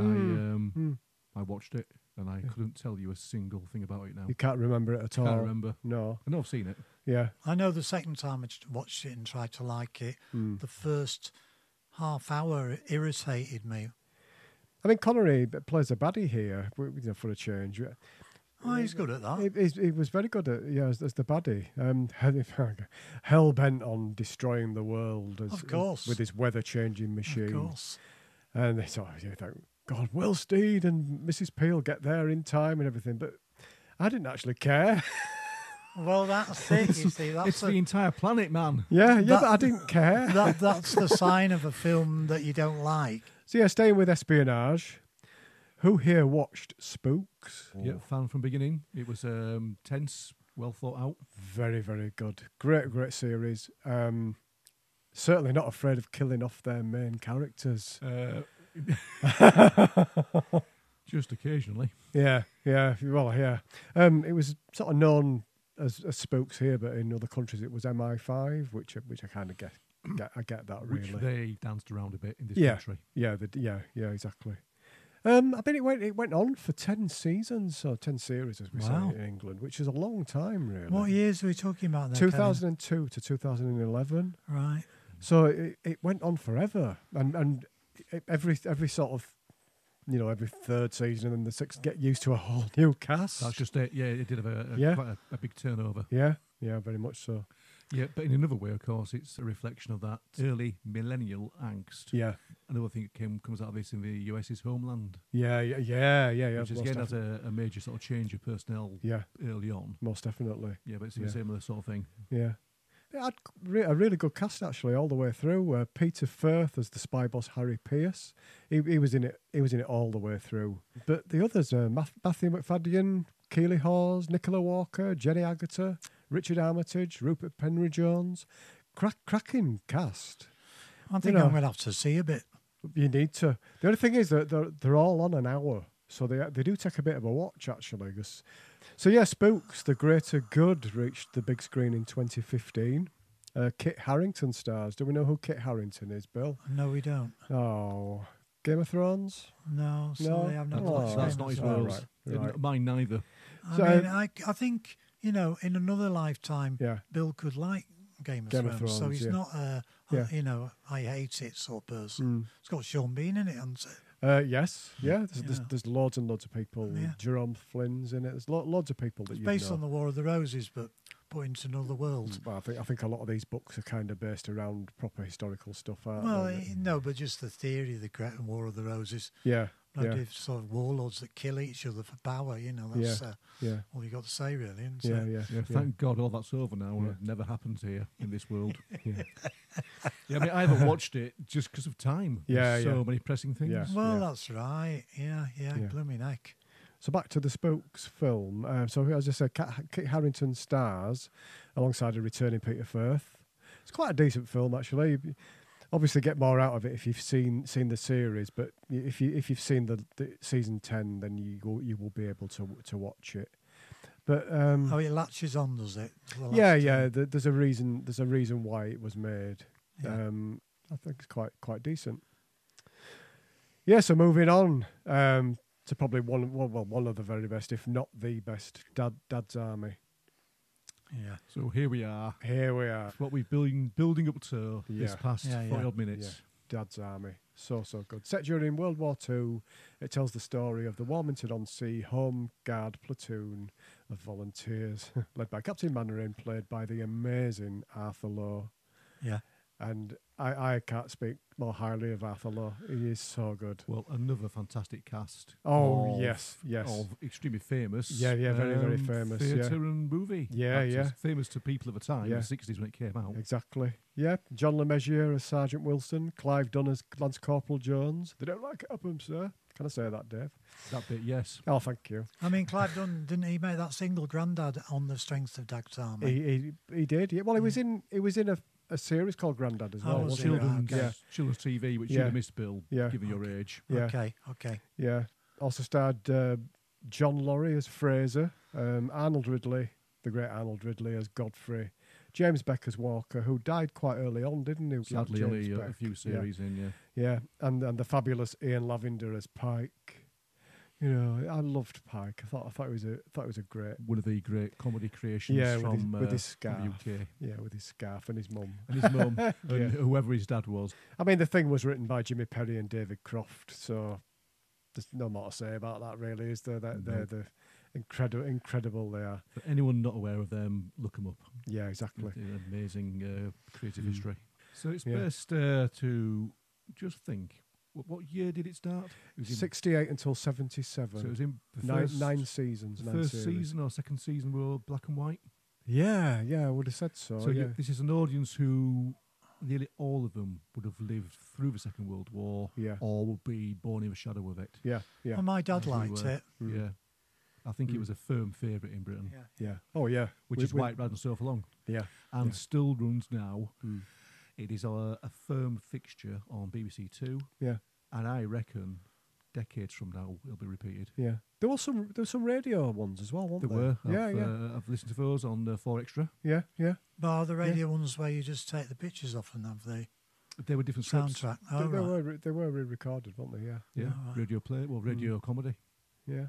I watched it and I couldn't tell you a single thing about it now. You can't remember it at all. Can't remember. No. I know I've seen it. Yeah. I know the second time I watched it and tried to like it, the first half hour irritated me. I mean, Connery plays a baddie here, for a change. Oh, he's good at that. He was very good at as the baddie. Hell bent on destroying the world, Of course. with his weather changing machine. Of course. And they thought, God, will Steed and Mrs. Peel get there in time and everything? But I didn't actually care. Well, that's it. You see, It's the entire planet, man. Yeah, but I didn't care. That's the sign of a film that you don't like. So yeah, staying with espionage. Who here watched Spooks? Yeah, fan from beginning. It was tense, well thought out. Very, very good. Great series. Certainly not afraid of killing off their main characters. Just occasionally. Yeah. Well, yeah. It was sort of known as Spooks here, but in other countries it was MI5, which I kind of get. I get that really. Which they danced around a bit in this country. Yeah, exactly. I mean, it went on for 10 seasons or 10 series, as we say in England, which is a long time, really. What years are we talking about there, 2002 to 2011. Right. So it went on forever, and every sort of, every third season and the sixth get used to a whole new cast. That's just it. Yeah, it did have quite a big turnover. Yeah, very much so. Yeah, but in another way, of course, it's a reflection of that early millennial angst. Yeah. Another thing that comes out of this in the US's Homeland. Yeah. Which is, again, has a major sort of change of personnel early on. Most definitely. Yeah, but it's a similar sort of thing. Yeah. It had a really good cast, actually, all the way through. Peter Firth as the spy boss Harry Pierce. He was in it. He was in it all the way through. But the others, Matthew McFadden, Keely Hawes, Nicola Walker, Jenny Agutter, Richard Armitage, Rupert Penry-Jones. Cracking cast. I think I'm going to have to see a bit. You need to. The only thing is that they're all on an hour, so they do take a bit of a watch, actually. So yeah, Spooks, The Greater Good reached the big screen in 2015. Kit Harington stars. Do we know who Kit Harington is, Bill? No, we don't. Oh, Game of Thrones? No, sorry, I've not watched That's not his world. Right. Mine neither. I think, in another lifetime, Yeah. Bill could like Game of Thrones. So he's not I hate it sort of person. It's got Sean Bean in it, hasn't it? Yes. Yeah. There's loads and loads of people. Yeah. Jerome Flynn's in it. There's loads of people that It's you based know. on the War of the Roses, but put into another world. Well, I think a lot of these books are kind of based around proper historical stuff, aren't Well, they? no, but just the theory of the Great War of the Roses. Yeah. Like sort of warlords that kill each other for power, that's all you got to say, really. Isn't it? Yeah, thank God all that's over now and it never happens here in this world. Yeah. I mean, I haven't watched it just because of time. There's so many pressing things. Yeah. Well, that's right. Yeah, blooming heck. So back to the Spooks film. So as I said, Kit Harington stars alongside a returning Peter Firth. It's quite a decent film, actually. Obviously, get more out of it if you've seen the series, but if you've seen the season 10, then you will be able to watch it. But it latches on, does it? There's a reason. There's a reason why it was made. Yeah. I think it's quite decent. Yeah. So moving on to probably one of the very best, if not the best, Dad's Army. Yeah. So here we are. Here we are. What we've been building up to this Yeah. past Yeah, 40 yeah. odd minutes. Dad's Army. So good. Set during World War II, it tells the story of the Warmington-on-Sea Home Guard platoon of volunteers, led by Captain Mainwaring, played by the amazing Arthur Lowe. Yeah. And I can't speak more highly of Arthur Lowe. He is so good. Well, another fantastic cast. Oh, of- yes. Of extremely famous. Yeah, very famous, yeah. Theatre and movie. Yeah, actors. yeah. Famous to people of the time, Yeah. in the 60s when it came out. Exactly. Yeah. John Le Mesurier as Sergeant Wilson, Clive Dunn as Lance Corporal Jones. They don't like it up 'em, sir. Can I say that, Dave? That bit, yes. Oh, thank you. I mean, Clive Dunn, didn't he make that single Grandad on the strength of Dad's Army? He did. Yeah. Well, he was in a series called Grandad as Oh, well. was wasn't he? he? Children's, Okay. children's TV, which Yeah. you'd have missed, Bill, Yeah. given your age. Yeah. Okay. Yeah. Also starred John Laurie as Fraser, Arnold Ridley, the great Arnold Ridley as Godfrey, James Beck as Walker, who died quite early on, didn't he? Sadly, James only a Beck. few series in, yeah. Yeah, and the fabulous Ian Lavender as Pike. You know, I loved Pike. I thought it was a great. One of the great comedy creations Yeah, from, with his from the scarf. UK. Yeah, with his scarf and his mum. And his mum, Yeah. and whoever his dad was. I mean, the thing was written by Jimmy Perry and David Croft, so there's no more to say about that, really, is there? They're the incredible they are. For anyone not aware of them, look them up. Yeah, exactly. It's an amazing creative Mm. history. So it's Yeah. best to just think. What year did it start? It was in, 68 until 77. so it was in the nine, first, nine seasons. the nine first series. season or second season were black and white. Yeah, I would have said so. So yeah. this is an audience who nearly all of them would have lived through the Second World War Yeah. or would be born in the shadow of it. Yeah. Well, my dad As we liked were. it. Mm. Yeah. I think Mm. it was a firm favourite in Britain, Yeah. Oh, yeah. which With- is why it ran so for long Yeah. and Yeah. still runs now. Mm. It is a firm fixture on BBC Two, Yeah. and I reckon decades from now it'll be repeated. Yeah. There was some radio ones as well, weren't There there? were. Yeah. I've listened to those on 4 Extra. Yeah. But are the radio ones where you just take the pictures off and have the They were different scripts. soundtrack? They, Oh, they right. were they were re-recorded, weren't they? Yeah. Yeah, Oh, right. radio play. Well, radio comedy. Yeah.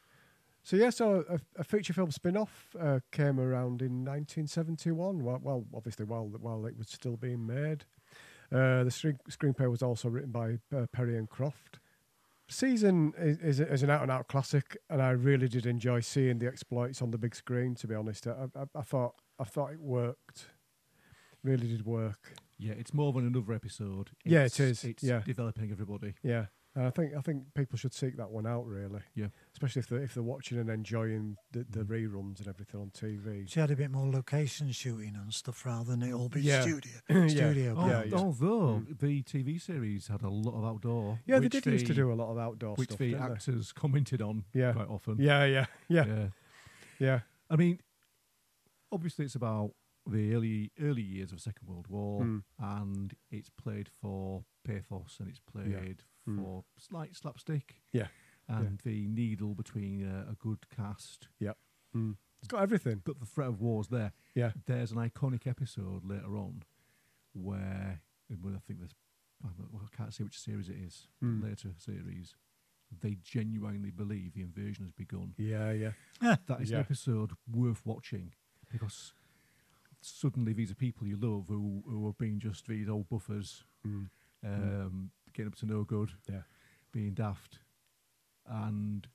So a feature film spin-off came around in 1971. Well, obviously while it was still being made. The screenplay was also written by Perry and Croft. Season is an out-and-out classic, and I really did enjoy seeing the exploits on the big screen. To be honest, I thought it worked. Really did work. Yeah, it's more than another episode. Yeah, it is. It's Yeah. developing everybody. Yeah, and I think people should seek that one out. Really. Yeah. Especially if they're watching and enjoying the reruns and everything on TV. She had a bit more location shooting and stuff rather than it all be Yeah. studio. Yeah. Studio. Oh, Yeah, yeah. Although the TV series had a lot of outdoor. Yeah, they which did used to do a lot of outdoor which stuff. the didn't they? actors commented on Yeah. quite often. Yeah. Yeah. I mean, obviously, it's about the early years of the Second World War, Mm. and it's played for pathos and it's played Mm. for slight slapstick. Yeah. And the needle between a good cast. Mm. It's got everything. But the threat of war's there. Yeah. There's an iconic episode later on where I think there's, I can't say which series it is, Mm. later series, they genuinely believe the invasion has begun. Yeah. That is Yeah. an episode worth watching because suddenly these are people you love who have been just these old buffers, Mm. getting up to no good, Yeah. being daft, and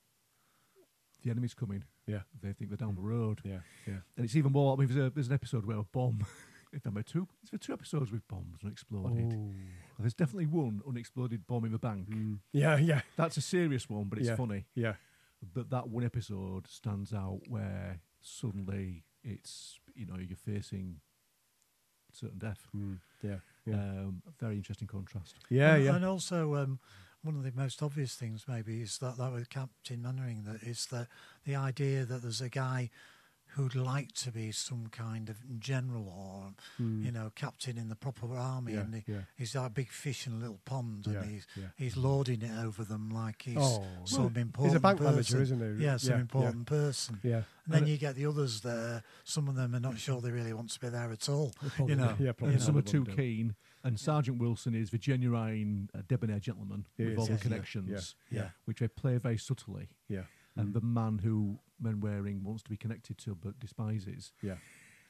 the enemy's coming. Yeah. They think they're down the road. Yeah. And it's even more. I mean, there's an episode where a bomb. If there were two episodes with bombs unexploded. Oh. There's definitely one unexploded bomb in the bank. Mm. Yeah. That's a serious one, but it's Yeah. funny. Yeah. But that one episode stands out where suddenly it's you're facing certain death. Mm. Yeah. A very interesting contrast. Yeah. And also, one of the most obvious things maybe is that with Captain Mainwaring, that is the idea that there's a guy who'd like to be some kind of general or Mm. captain in the proper army, Yeah, and yeah. he's like a big fish in a little pond, Yeah, and yeah. he's lording it over them like he's Oh, some important he's a bank person. manager, isn't he? Yeah, some Yeah, important person. Yeah. And then you get the others there. Some of them are not sure they really want to be there at all. Probably You know, not. Yeah, probably And some are not. too keen. And Sergeant Wilson is the genuine debonair gentleman He with is, all the yeah. connections, Yeah. which they play very subtly. Yeah. And the man who Mainwaring wants to be connected to but despises. Yeah.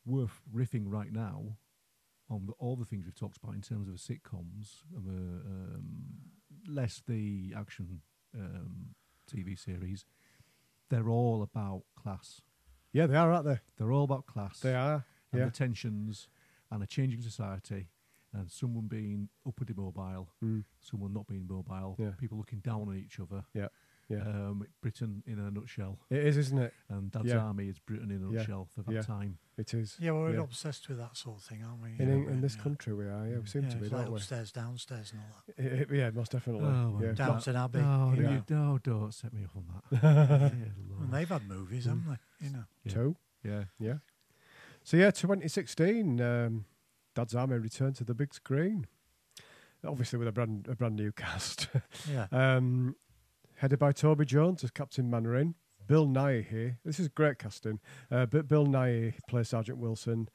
worth riffing right now on all the things we've talked about in terms of the sitcoms, less the action TV series. They're all about class. Yeah, they are, aren't they? They're all about class. They are. And Yeah. the tensions and a changing society and someone being upwardly mobile, someone not being mobile, Yeah. people looking down on each other. Yeah. Yeah. Britain in a nutshell. It is, isn't it? And Dad's Yeah. Army is Britain in a Yeah. nutshell for that Yeah. time. It is. Yeah, we're Yeah. obsessed with that sort of thing, aren't we? In this country, we are. Yeah, we seem Yeah, to be, it's like don't we? upstairs, downstairs, and all that. Yeah, most definitely. Oh, yeah. Downton Abbey. No, you know. don't set me off on that. Dear Lord. And they've had movies, haven't they? You know. Yeah. Two. Yeah. Yeah. So yeah, 2016, Dad's Army returned to the big screen. Obviously with a brand new cast. Yeah. Headed by Toby Jones as Captain Mainwaring. Bill Nighy here. This is great casting. But Bill Nighy plays Sergeant Wilson.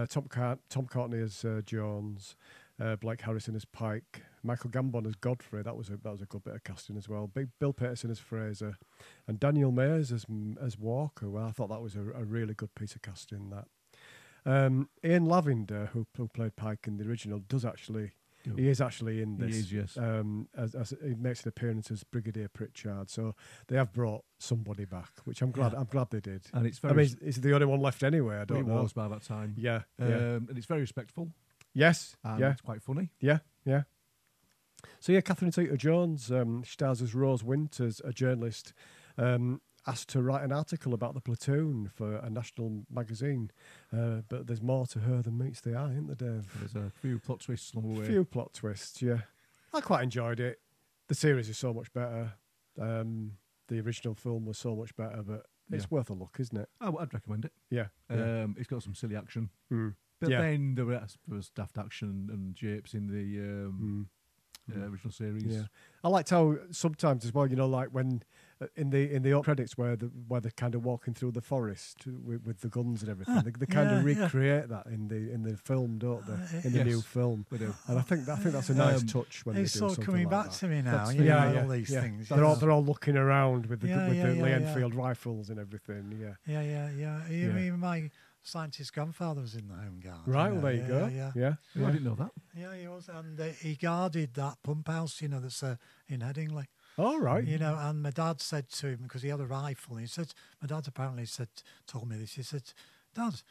Tom Courtney as Jones. Blake Harrison as Pike. Michael Gambon as Godfrey. That was a good bit of casting as well. Bill Peterson as Fraser. And Daniel Mayers as Walker. Well, I thought that was a really good piece of casting. That Ian Lavender, who played Pike in the original, he is actually in this. He is, yes. As he makes an appearance as Brigadier Pritchard. So they have brought somebody back, which I'm glad. Yeah. I'm glad they did. And it's I very. mean, is the only one left anyway? I It don't know. was by that time. Yeah. Yeah. And it's very respectful. Yes. And Yeah. it's quite funny. Yeah. Yeah. So yeah, Catherine Zeta-Jones stars as Rose Winters, a journalist asked to write an article about the platoon for a national magazine. But there's more to her than meets the eye, isn't there, Dave? There's a few plot twists along the A way. few plot twists, yeah. I quite enjoyed it. The series is so much better. The original film was so much better, but it's Yeah. worth a look, isn't it? I'd recommend it. Yeah. Yeah. It's got some silly action. Mm. But Yeah. then there was daft action and japes in the original series. Yeah, I liked how sometimes as well, like when in the credits where they're kind of walking through the forest with the guns and everything, they kind of yeah. recreate that in the film, don't they? In the Yes. new film, We do. and I think that's a nice touch when It's they do sort of something coming like back that. to me now. That's- You know, yeah, all these yeah. things. They're all looking around with the Yeah, with yeah, the yeah, Lee yeah. Enfield rifles and everything. Yeah. Yeah. Yeah. Even my scientist grandfather was in the Home Guard. Right. Well, there you yeah, go. Yeah. Yeah. Oh, I didn't know that. Yeah, he was, and he guarded that pump house, that's in Headingley. All right. And my dad said to him, because he had a rifle, and my dad apparently told me this. He said, "Dad,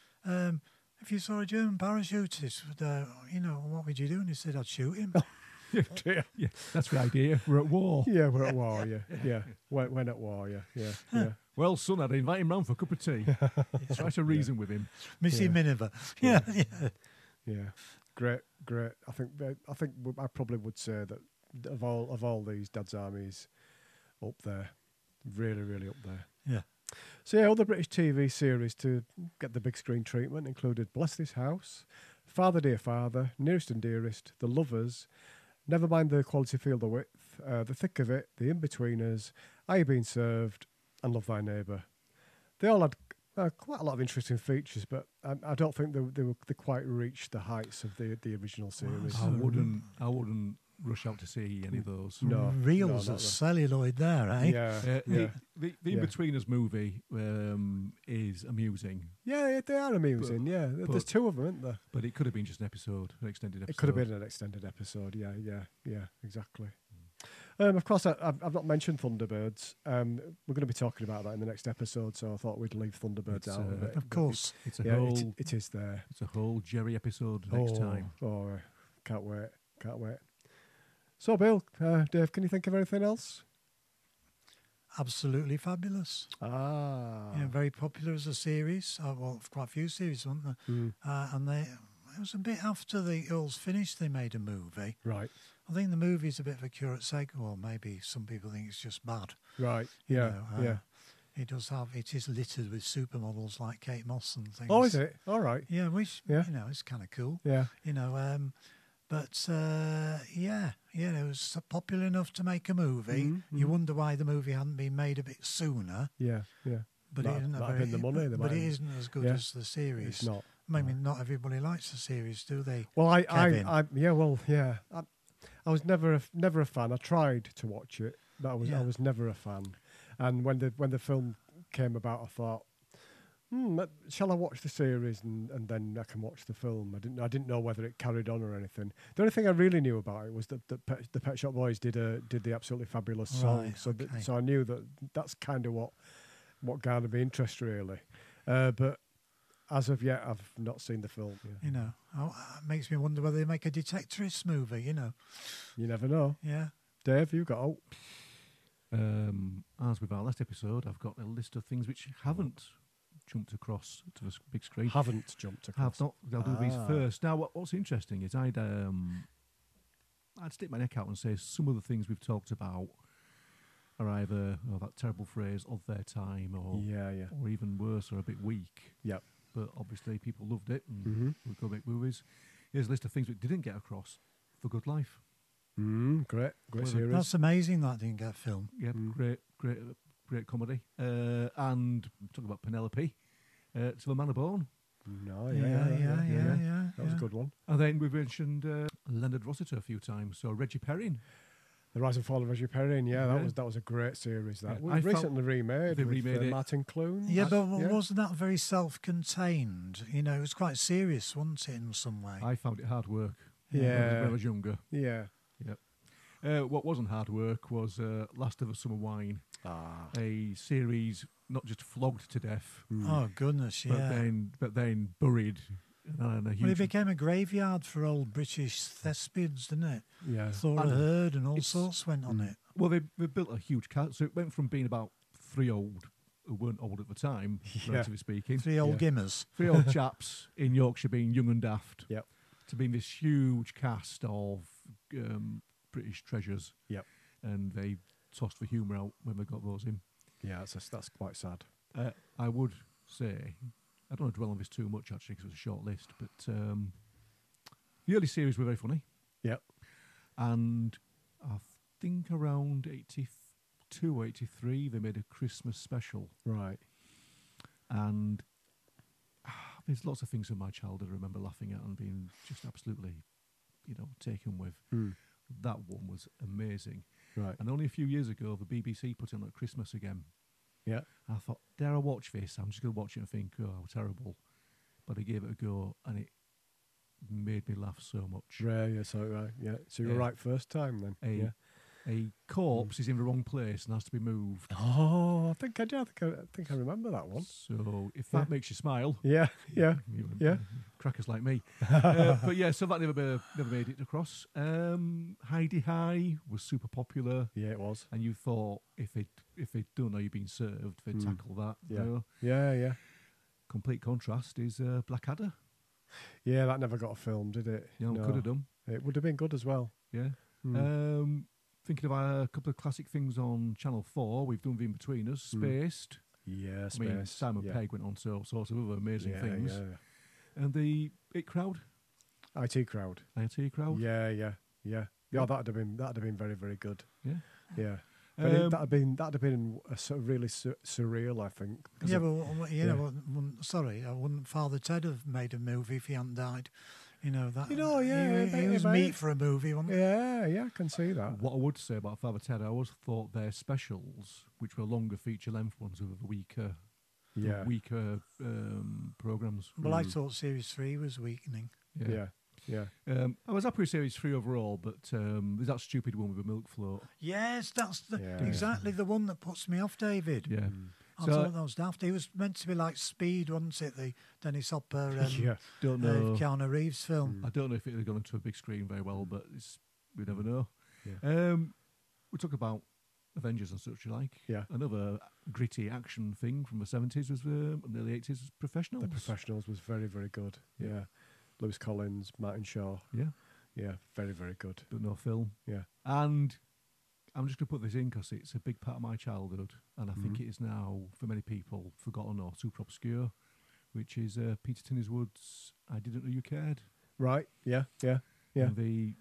if you saw a German parachutist, what would you do?" And he said, "I'd shoot him." Yeah, that's the idea. We're at war. Yeah, we're at war. Yeah. Yeah. When at war. Yeah. Yeah. Yeah. Well, son, I'd invite him round for a cup of tea. Try to reason with him. Missy Yeah. Miniver. Yeah. Yeah, great. I think I probably would say that of all these Dad's Armies, up there, really up there. Yeah. So yeah, other British TV series to get the big screen treatment included Bless This House, Father Dear Father, Nearest and Dearest, The Lovers, Never Mind the Quality Feel the Width, The Thick of It, The In-Betweeners, Are You Being Served, and Love Thy Neighbour. They all had quite a lot of interesting features, but I don't think they quite reached the heights of the original series. I wouldn't rush out to see any of those. No, Reels no, of not celluloid there, eh? Yeah, yeah. The Yeah. In-Betweeners movie is amusing, Yeah, they are amusing. But- There's two of them, isn't there? but it could have been just an extended episode. It could have been an extended episode. Yeah, exactly. Of course, I've not mentioned Thunderbirds. We're going to be talking about that in the next episode, so I thought we'd leave Thunderbirds It's, out of it. Of course. It's a Yeah, whole. it is there. It's a whole Jerry episode next time. Oh, can't wait. So, Bill, Dave, can you think of anything else? Absolutely fabulous. Ah. Very popular as a series. Quite a few series, weren't there? Mm. And it was a bit after the Earls finished, they made a movie. Right. I think the movie's a bit of a curate's sake. Well, maybe some people think it's just bad. Right. you Yeah. know, Yeah. It is littered with supermodels like Kate Moss and things. Oh, is it? All right. Yeah, which, Yeah. it's kind of cool. Yeah. But it was popular enough to make a movie. Mhm, You mhm. wonder why the movie hadn't been made a bit sooner. Yeah. But Might- it isn't might a have very, been the money, they but might it have- isn't as good Yeah. as the series. It's not. I mean, not everybody likes the series, do they? Well, Kevin. I was never a fan. I tried to watch it, but I Yeah. was never a fan. And when the film came about, I thought, Shall I watch the series and then I can watch the film? I didn't know whether it carried on or anything. The only thing I really knew about it was that the Pet Shop Boys did the absolutely fabulous song. Right, So okay. so I knew that's kind of what garnered my interest really. But as of yet, I've not seen the film. Yeah. You know, it makes me wonder whether they make a Detectorist movie, you know. You never know. Yeah. Dave, you got As with our last episode, I've got a list of things which haven't jumped across to the big screen. haven't jumped across. Have not. I'll do these Ah. first. Now, what's interesting is I'd stick my neck out and say some of the things we've talked about are either that terrible phrase of their time, or Yeah. or even worse, or a bit weak. Yep. But obviously, people loved it, and Mhm. we go make movies. Here's a list of things we didn't get across for Good Life. Great Well, series. That's amazing that didn't get filmed. Yeah, great comedy. And talk about Penelope. To the Man Born. No, yeah. That was a good one. And then we've mentioned Leonard Rossiter a few times. So Reggie Perrin. The Rise and Fall of Reggie Perrin. Yeah, Yeah. that was a great series. That Yeah, was I felt recently remade. they with, remade it. Martin Clune. Yeah, but wasn't that very self-contained? You know, it was quite serious, wasn't it, in some way? I found it hard work Yeah. when I was younger. Yeah. What wasn't hard work was Last of a Summer Wine, a series not just flogged to death, Oh, goodness, yeah. but then buried. And a Well, it huge became a graveyard for old British thespians, didn't it? Yeah. Thora And Heard and all it's- sorts went on it. Well, they built a huge cast, so it went from being about three old, who weren't old at the time, Yeah. relatively speaking, Three old Yeah. gimmers. three old chaps in Yorkshire being young and daft, Yep. to being this huge cast of British treasures. Yep. And they tossed the humour out when they got those in. Yeah, that's quite sad. I would say, I don't want to dwell on this too much actually because it was a short list, but the early series were very funny. Yep. And I think around 82 or 83, they made a Christmas special. Right. And there's lots of things from my childhood I remember laughing at and being just absolutely, taken with. That one was amazing. Right. And only a few years ago, the BBC put it on at Christmas again. Yeah. And I thought, dare I watch this? I'm just going to watch it and think, oh, how terrible. But I gave it a go, and it made me laugh so much. Rare, yeah, so right, yeah. So you were Yeah. right first time then. A corpse is in the wrong place and has to be moved. Oh, I think I remember that one. So if that makes you smile, Yeah, yeah. you crackers like me. But yeah, so that never made it across. Heidi High was super popular, Yeah, it was. and you thought if they'd done or you'd been served, they'd tackle that. Yeah. No. Yeah. Complete contrast is Blackadder. Yeah, that never got a film, did it? You know, No. could have done. It would have been good as well. Yeah. Thinking of a couple of classic things on Channel 4, we've done The In-Betweeners, Spaced. Yeah, I mean, Space. Simon yeah. Pegg went on to all sorts of other amazing Yeah, things. yeah. And the IT Crowd, IT Crowd. IT Crowd. Yeah. Yeah, that'd have been very, very good. Yeah. Yeah. But that'd have been a sort of really surreal, I think. 'cause Yeah, of- but I wouldn't Father Ted have made a movie if he hadn't died? You know that. yeah, he was mate. meat for a movie, wasn't he? yeah, I can see that. What I would say about Father Ted, I always thought their specials, which were longer feature-length ones, were the weaker programs. Well, I thought Series 3 was weakening. Yeah. I was happy with Series 3 overall, but there's that stupid one with the milk float. Yes, that's Yeah. exactly the one that puts me off, David. Yeah. I So- thought that was daft. He was meant to be like Speed, wasn't it? The Dennis Hopper, Yeah. Don't know. Keanu Reeves film. I don't know if it had gone into a big screen very well, but we never know. Yeah. We talk about Avengers and such like. Yeah. Another gritty action thing from the 70s was and the early 80s was Professionals. The Professionals was very, very good. Yeah. Lewis Collins, Martin Shaw. Yeah. Yeah, very, very good. But no film. Yeah. And I'm just going to put this in because it's a big part of my childhood, and I think it is now, for many people, forgotten or super obscure, which is Peter Tinniswood's I Didn't Know You Cared. Right. Yeah. And the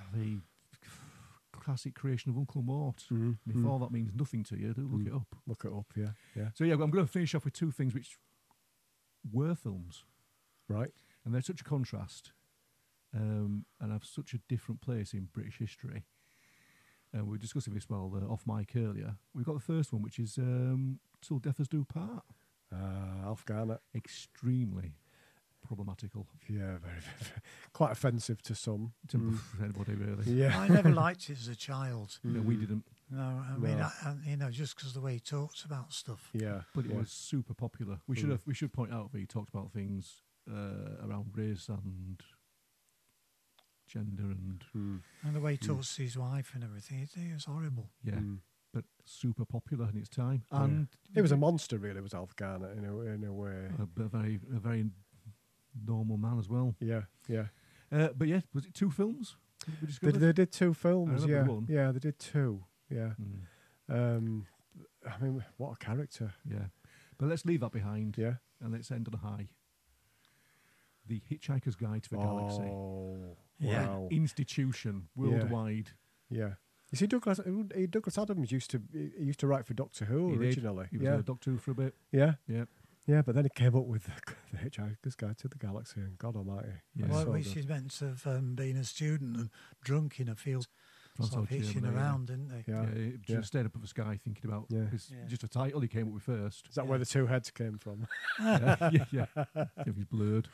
classic creation of Uncle Mort. And if all that means nothing to you, do look it up. Look it up. Yeah. So yeah, I'm going to finish off with two things which were films, Right. and they're such a contrast, and have such a different place in British history. And we were discussing this off mic earlier. We've got the first one, which is Till Death Us Do Part. Alf Garnett. Extremely problematical Yeah, very quite offensive to some. to anybody, really. Yeah. I never liked it as a child. You know, we didn't, No, I mean, No. just because the way he talks about stuff. Yeah. but it yeah. was super popular. We should point out that he talked about things around race and gender and And the way he talks to his wife and everything, it was horrible. yeah, Mm. but super popular in its time. Yeah. And It was a monster, really, was Alf Garnett, in a way. a very normal man as well. Yeah, yeah. But yeah, was it 2 films? We discovered? They did 2 films, I yeah. remember one. Yeah, they did 2, yeah. Mm, I mean, what a character. yeah, but let's leave that behind Yeah. and let's end on a high. The Hitchhiker's Guide to the Galaxy. Oh, Yeah. wow. Institution worldwide. Yeah. You see, Douglas Adams used to write for Doctor Who He did. originally. He was Yeah. a Doctor Who for a bit. Yeah. Yeah. Yeah, but then he came up with the Hitchhiker's Guide to the Galaxy, and God Almighty. Yeah. that's Well, so which good. is meant to have been a student and drunk in a field, sort of Transylvania, hitching yeah. around, didn't they? Yeah. Yeah, he Yeah. just stayed up at the sky thinking about Yeah. Yeah. just a title he came up with first. Is that where the 2 heads came from? yeah. It was blurred.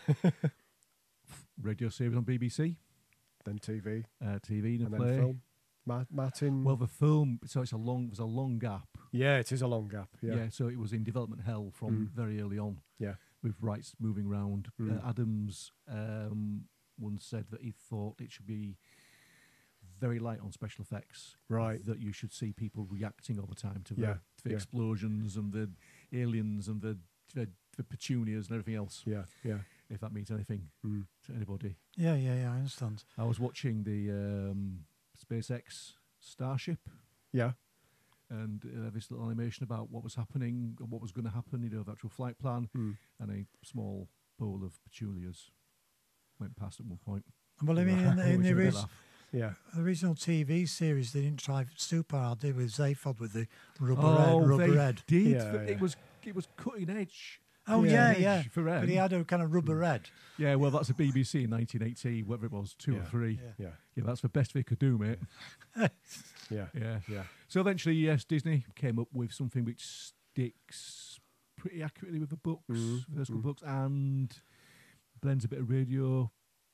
Radio series on BBC, Then TV, TV and a and play. then film. Martin. Well, the film, so there's a long gap. yeah, it is a long gap. Yeah. So it was in development hell from very early on. Yeah. With rights moving round. Mm. Adams once said that he thought it should be very light on special effects. Right. That you should see people reacting all the time to Yeah, the yeah. explosions and the aliens and the petunias and everything else, Yeah. Yeah. if that means anything Mm. to anybody. Yeah, I understand. I was watching the SpaceX Starship, Yeah. and this little animation about what was happening, or what was going to happen, the actual flight plan, Mm. and a small bowl of petunias went past at one point. Well, I mean, in Which the made me original, laugh. Yeah. original TV series, they didn't try super hard, did with Zaphod with the rubber they head. did. Yeah, It yeah. was cutting edge. Oh, Yeah. yeah. For But he them. had a kind of rubber head. Yeah, well, that's a BBC in 1980, whatever it was, 2 or Yeah. 3. Yeah. Yeah. Yeah, that's the best they could do, mate. Yeah. Yeah. Yeah. So eventually, yes, Disney came up with something which sticks pretty accurately with the books, first couple books, and blends a bit of radio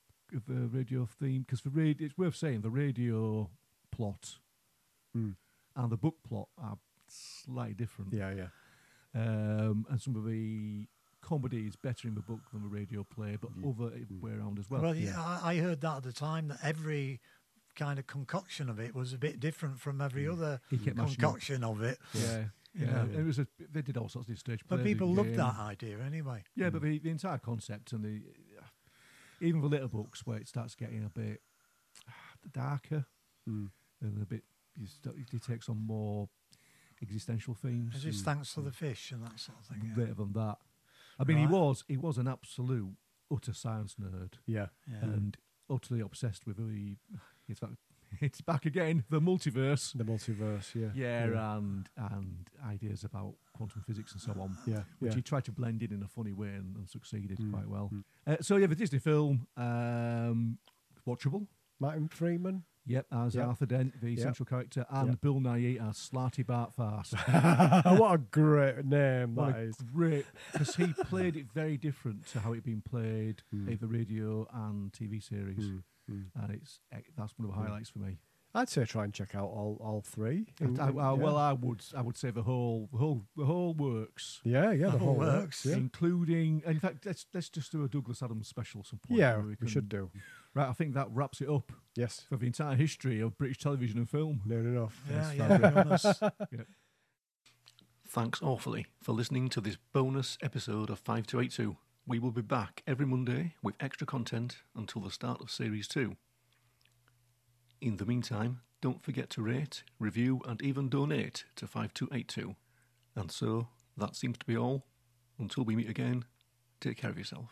theme. Because it's worth saying the radio plot Mm. and the book plot are slightly different. Yeah. Yeah. And some of the comedy is better in the book than the radio play, but other way around as well. Well, yeah, I heard that at the time, that every kind of concoction of it was a bit different from every other He kept mashing up. concoction of it. Yeah. You Yeah, know. and it was they did all sorts of stage But plays, people the loved game. that idea anyway. Yeah, but the entire concept and even the little books where it starts getting a bit darker and a bit, it takes on more existential themes. It's just thanks for the fish and that sort of thing. Yeah. Later than that, I mean, Right. he was an absolute utter science nerd Yeah. Yeah. and utterly obsessed with the. In fact, it's back again, the multiverse. The multiverse. Yeah. Yeah, and ideas about quantum physics and so on. Yeah. Which Yeah. he tried to blend in a funny way and succeeded quite well. So yeah, the Disney film, watchable. Martin Freeman. Yep, as Yep. Arthur Dent, the Yep. central character, and Yep. Bill Nighy as Slarty Bart Fast. What a great name What that a is. great, because he played it very different to how it'd been played in the radio and TV series, and that's one of the highlights for me. I'd say try and check out all 3. Well, I would say the whole works. Yeah, the whole whole works. works. Yeah, Including, in fact, let's just do a Douglas Adams special at some point. yeah, where we should do. Right, I think that wraps it up Yes, for the entire history of British television and film. near enough. Yeah, Yes, yeah, to be honest. Thanks awfully for listening to this bonus episode of 5282. We will be back every Monday with extra content until the start of Series 2. In the meantime, don't forget to rate, review and even donate to 5282. And so, that seems to be all. Until we meet again, take care of yourself.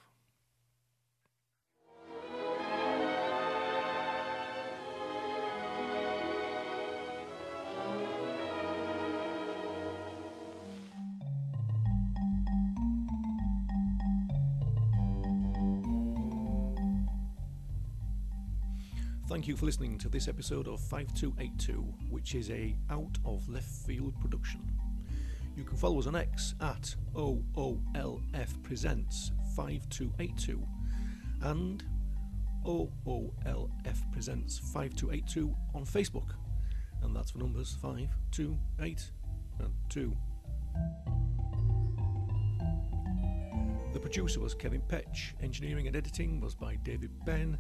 Thank you for listening to this episode of 5282, which is a out of left field production. You can follow us on X at OOLF Presents 5282 and OOLF Presents 5282 on Facebook, and that's for numbers 5, 2, 8 and 2. The producer was Kevin Petch, engineering and editing was by David Ben,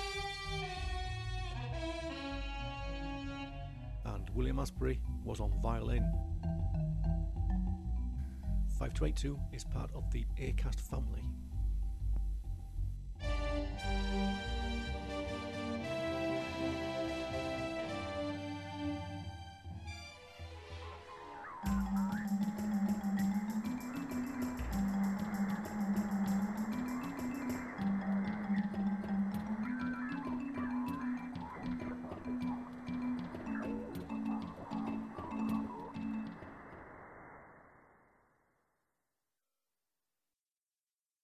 and William Asprey was on violin. 5282 is part of the Acast family.